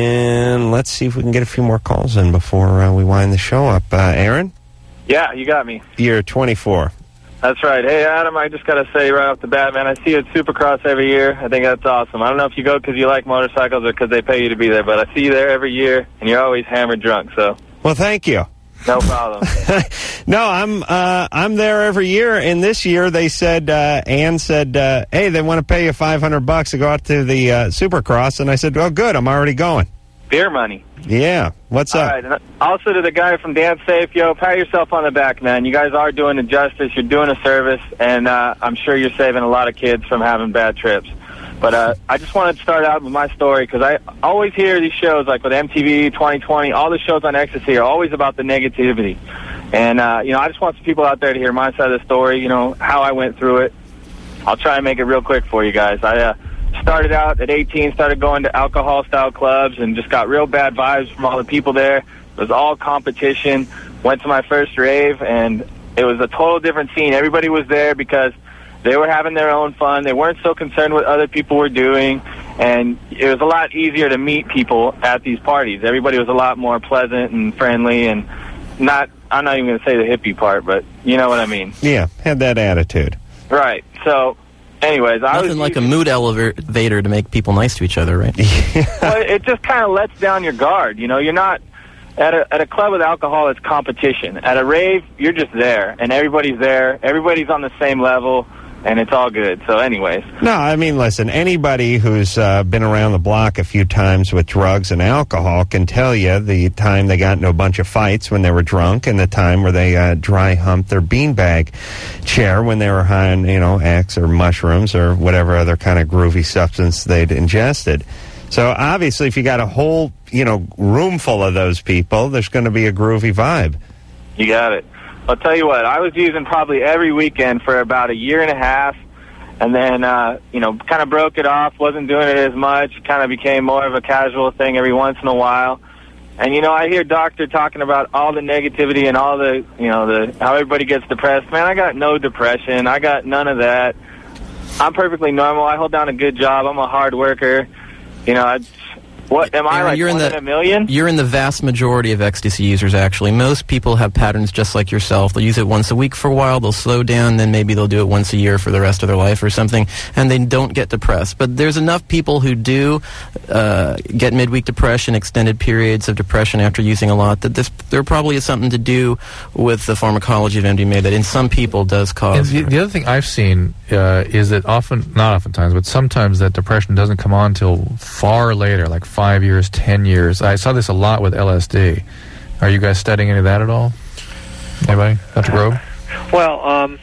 And let's see if we can get a few more calls in before uh, we wind the show up. Uh, Aaron? Yeah, you got me. You're twenty-four. That's right. Hey, Adam, I just got to say right off the bat, man, I see you at Supercross every year. I think that's awesome. I don't know if you go because you like motorcycles or because they pay you to be there, but I see you there every year, and you're always hammered drunk, so. Well, thank you. No problem. No, I'm uh, I'm there every year, and this year they said, uh, Ann said, uh, hey, they want to pay you five hundred bucks to go out to the uh, Supercross, and I said, well, good, I'm already going. Beer money. Yeah, what's All up? right. And also to the guy from Dance Safe, yo, pat yourself on the back, man. You guys are doing a justice. You're doing a service, and uh, I'm sure you're saving a lot of kids from having bad trips. But uh, I just wanted to start out with my story because I always hear these shows, like with M T V, twenty twenty, all the shows on ecstasy are always about the negativity. And, uh, you know, I just want some people out there to hear my side of the story, you know, how I went through it. I'll try and make it real quick for you guys. I uh, started out at eighteen, started going to alcohol-style clubs and just got real bad vibes from all the people there. It was all competition. Went to my first rave, and it was a total different scene. Everybody was there because they were having their own fun. They weren't so concerned what other people were doing, and it was a lot easier to meet people at these parties. Everybody was a lot more pleasant and friendly, and not, I'm not even going to say the hippie part, but you know what I mean. Yeah, had that attitude. Right. So, anyways, I Nothing was like a mood elevator to make people nice to each other, right? well, it just kind of lets down your guard. You know, you're not at a at a club with alcohol. It's competition. At a rave, you're just there, and everybody's there. Everybody's on the same level, and it's all good. So, anyways, No, I mean, listen, anybody who's uh, been around the block a few times with drugs and alcohol can tell you the time they got into a bunch of fights when they were drunk and the time where they uh, dry humped their beanbag chair when they were high on, you know, X or mushrooms or whatever other kind of groovy substance they'd ingested. So, obviously, if you got a whole, you know, room full of those people, there's going to be a groovy vibe. you got it. I'll tell you what, I was using probably every weekend for about a year and a half, and then, uh, you know, kind of broke it off, wasn't doing it as much, kind of became more of a casual thing every once in a while. And, you know, I hear Doctor talking about all the negativity and all the, you know, the how everybody gets depressed. Man, I got no depression. I got none of that. I'm perfectly normal. I hold down a good job. I'm a hard worker. You know, I... What am I, Aaron, like you're one in in the, a million? You're in the vast majority of ecstasy users, actually. Most people have patterns just like yourself. They'll use it once a week for a while, they'll slow down, then maybe they'll do it once a year for the rest of their life or something, and they don't get depressed. But there's enough people who do uh, get midweek depression, extended periods of depression after using a lot, that this, there probably is something to do with the pharmacology of M D M A that in some people does cause... And the, the other thing I've seen uh, is that often, not oftentimes, but sometimes that depression doesn't come on till far later, like five years, ten years. I saw this a lot with L S D. Are you guys studying any of that at all? Anybody? Doctor Grove? Well, um,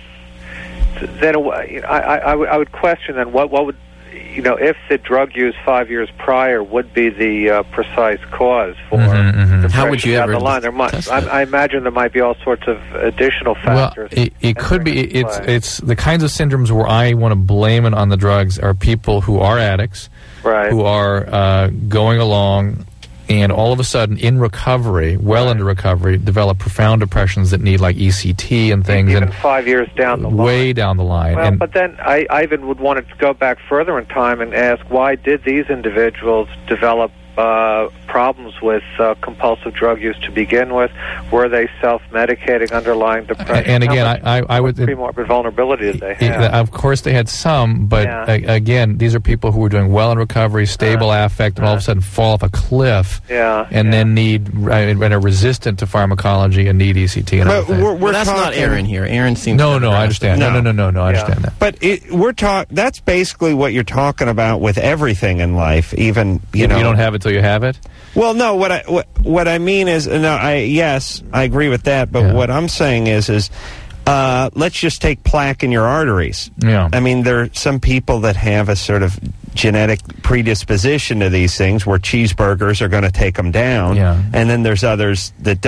then I, I, I, would, I would question then what, what would, you know, if the drug use five years prior would be the uh, precise cause for mm-hmm, mm-hmm. How would you down ever the line. There might, I, I imagine there might be all sorts of additional factors. Well, it, it could be. It's it's the kinds of syndromes where I want to blame it on the drugs are people who are addicts, right, who are uh, going along, and all of a sudden in recovery, well into recovery, develop profound depressions that need like E C T and things. Even and five years down the line. Way down the line. Well, and but then I, I even would want to go back further in time and ask, why did these individuals develop uh, problems with uh, compulsive drug use to begin with? Were they self-medicating underlying depression? And again, much, I, I, I would... pre-morbid vulnerability did they have? It, of course they had some, but Yeah. a, again, these are people who were doing well in recovery, stable uh, affect, and all of a sudden fall off a cliff, Yeah, and yeah. then need uh, and are resistant to pharmacology and need E C T. And But other things. we're, we're well, that's talking, not Aaron here. Aaron seems... No, to no, I understand. No, no, no, no, no, I Yeah. understand that. But it, we're talk. That's basically what you're talking about with everything in life. Even you You, know, you don't have it till you have it? Well, no. What I what, what I mean is, no. I yes, I agree with that. But Yeah. what I'm saying is, is uh, let's just take plaque in your arteries. Yeah. I mean, there are some people that have a sort of genetic predisposition to these things, where cheeseburgers are going to take them down, Yeah. and then there's others that don't.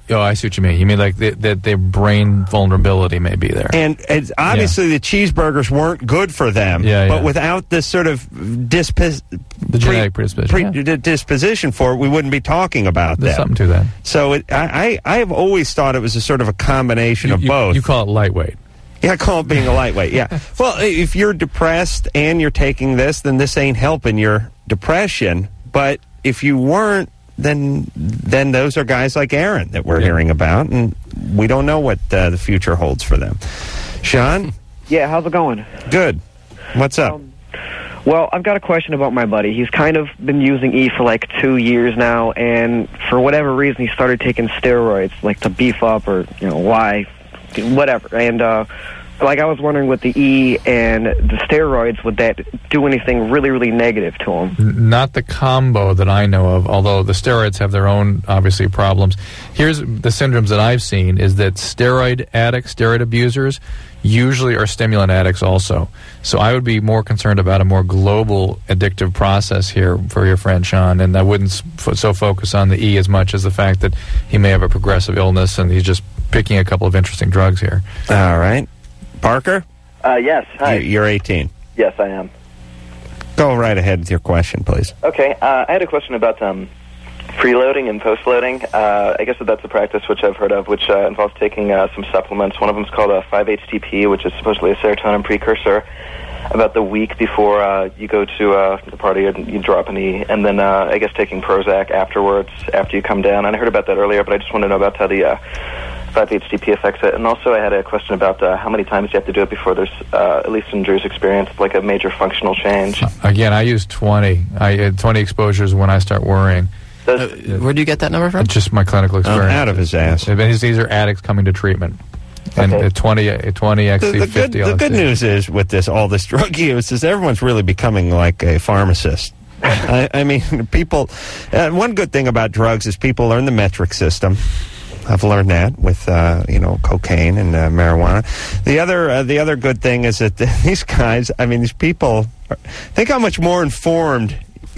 Oh, I see what you mean. You mean like that the, their brain vulnerability may be there. And it's obviously the cheeseburgers weren't good for them, Yeah, but yeah. without this sort of dispos- The genetic predisposition, pre- d- disposition for it, we wouldn't be talking about There's that. something to that. So it, I, I, I have always thought it was a sort of a combination You, of you- both. you call it lightweight. Yeah, I call it being a lightweight, yeah. Well, if you're depressed and you're taking this, then this ain't helping your depression. But if you weren't, then then those are guys like Aaron that we're Yeah. hearing about, and we don't know what uh, the future holds for them. Sean? Yeah, how's it going? Good. What's up? Um, well, I've got a question about my buddy. He's kind of been using E for like two years now, and for whatever reason, he started taking steroids, like to beef up or, you know, why, whatever. And, uh, like, I was wondering with the E and the steroids, would that do anything really, really negative to him? N- Not the combo that I know of, although the steroids have their own, obviously, problems. Here's the syndromes that I've seen, is that steroid addicts, steroid abusers, usually are stimulant addicts also. So I would be more concerned about a more global addictive process here for your friend Sean, and I wouldn't s- f- so focus on the E as much as the fact that he may have a progressive illness and he's just picking a couple of interesting drugs here. All right. Parker? Uh, yes, hi. You- You're eighteen. Yes, I am. Go right ahead with your question, please. Okay, uh, I had a question about um, preloading and postloading. Uh, I guess that that's a practice which I've heard of, which uh, involves taking uh, some supplements. One of them is called a five H T P, which is supposedly a serotonin precursor. About the week before uh, you go to uh, the party, and you drop an E, and then uh, I guess taking Prozac afterwards after you come down. And I heard about that earlier, but I just want to know about how the uh, five H T P affects it. And also I had a question about uh, how many times you have to do it before there's, uh, at least in Drew's experience, like a major functional change. Again, I use twenty. I uh, twenty exposures when I start worrying. Uh, where do you get that number from? Just my clinical experience. out of his ass. Uh, These these are addicts coming to treatment. And Okay. uh, twenty, uh, twenty X The, C the fifty. good, the good news is with this all this drug use is everyone's really becoming like a pharmacist. I, I mean, people. Uh, one good thing about drugs is people learn the metric system. I've learned that with uh, you know cocaine and uh, marijuana. The other uh, the other good thing is that these guys. I mean, these people. Are, think how much more informed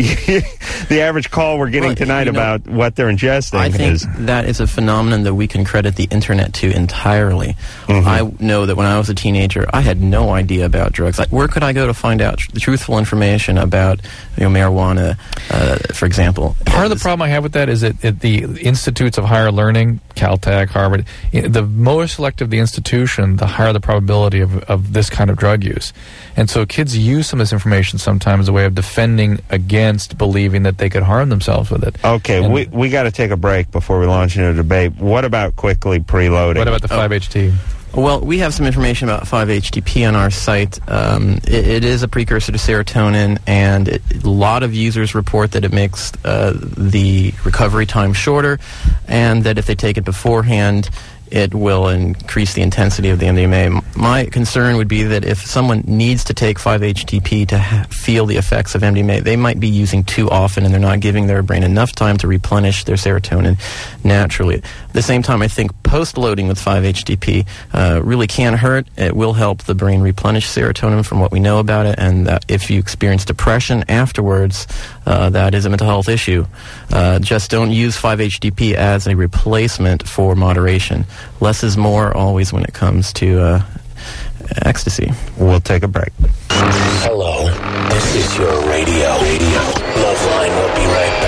the average call we're getting Well, tonight you know, about what they're ingesting I think is. that is a phenomenon that we can credit the internet to entirely. Mm-hmm. I know that when I was a teenager, I had no idea about drugs. Like, where could I go to find out tr- truthful information about, you know, marijuana, uh, for example? Part of the problem I have with that is that at the institutes of higher learning, Caltech, Harvard, i- the more selective the institution, the higher the probability of, of this kind of drug use. And so kids use some of this information sometimes as a way of defending against believing that they could harm themselves with it. Okay, And we we got to take a break before we launch into a debate. What about quickly preloading? What about the five H T? Well, we have some information about five H T P on our site. Um, it, it is a precursor to serotonin, and it, a lot of users report that it makes uh, the recovery time shorter, and that if they take it beforehand, it will increase the intensity of the M D M A. M- My concern would be that if someone needs to take five H T P to ha- feel the effects of M D M A, they might be using too often and they're not giving their brain enough time to replenish their serotonin naturally. At the same time, I think post-loading with five H T P uh, really can hurt. It will help the brain replenish serotonin from what we know about it, and uh, if you experience depression afterwards, uh, that is a mental health issue. Uh, just don't use five H T P as a replacement for moderation. Less is more always when it comes to uh, ecstasy. We'll take a break. Hello, this is your radio. Radio. Loveline will be right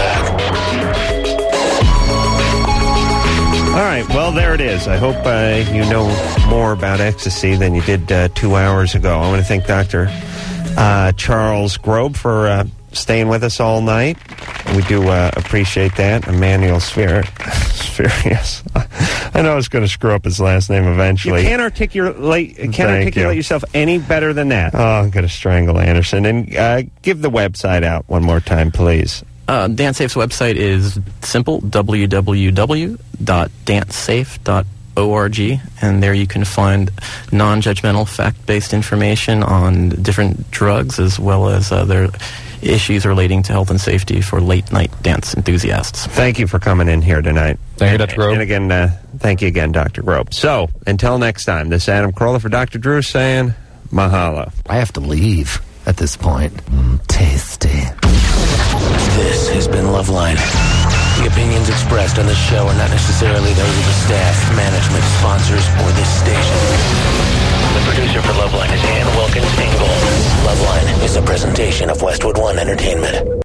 back. All right, well, there it is. I hope uh, you know more about ecstasy than you did uh, two hours ago. I want to thank Doctor Uh, Charles Grobe for uh, staying with us all night. We do uh, appreciate that. Emmanuel Sphere. Spherius. I know I was going to screw up his last name eventually. You can't articulate, can't Thank articulate you. yourself any better than that. Oh, I'm going to strangle Anderson. And uh, give the website out one more time, please. Uh, DanceSafe's website is simple, w w w dot dance safe dot org, and there you can find non-judgmental, fact-based information on different drugs as well as other issues relating to health and safety for late-night dance enthusiasts. Thank you for coming in here tonight. Thank you, Doctor Grobe. And again, uh, thank you again, Doctor Grobe. So, until next time, this is Adam Carolla for Doctor Drew saying mahalo. I have to leave at this point. Mm, tasty. This has been Loveline. The opinions expressed on this show are not necessarily those of the staff, management, sponsors, or this station. The producer for Loveline is Ann Wilkins Ingold. Loveline is a presentation of Westwood One Entertainment.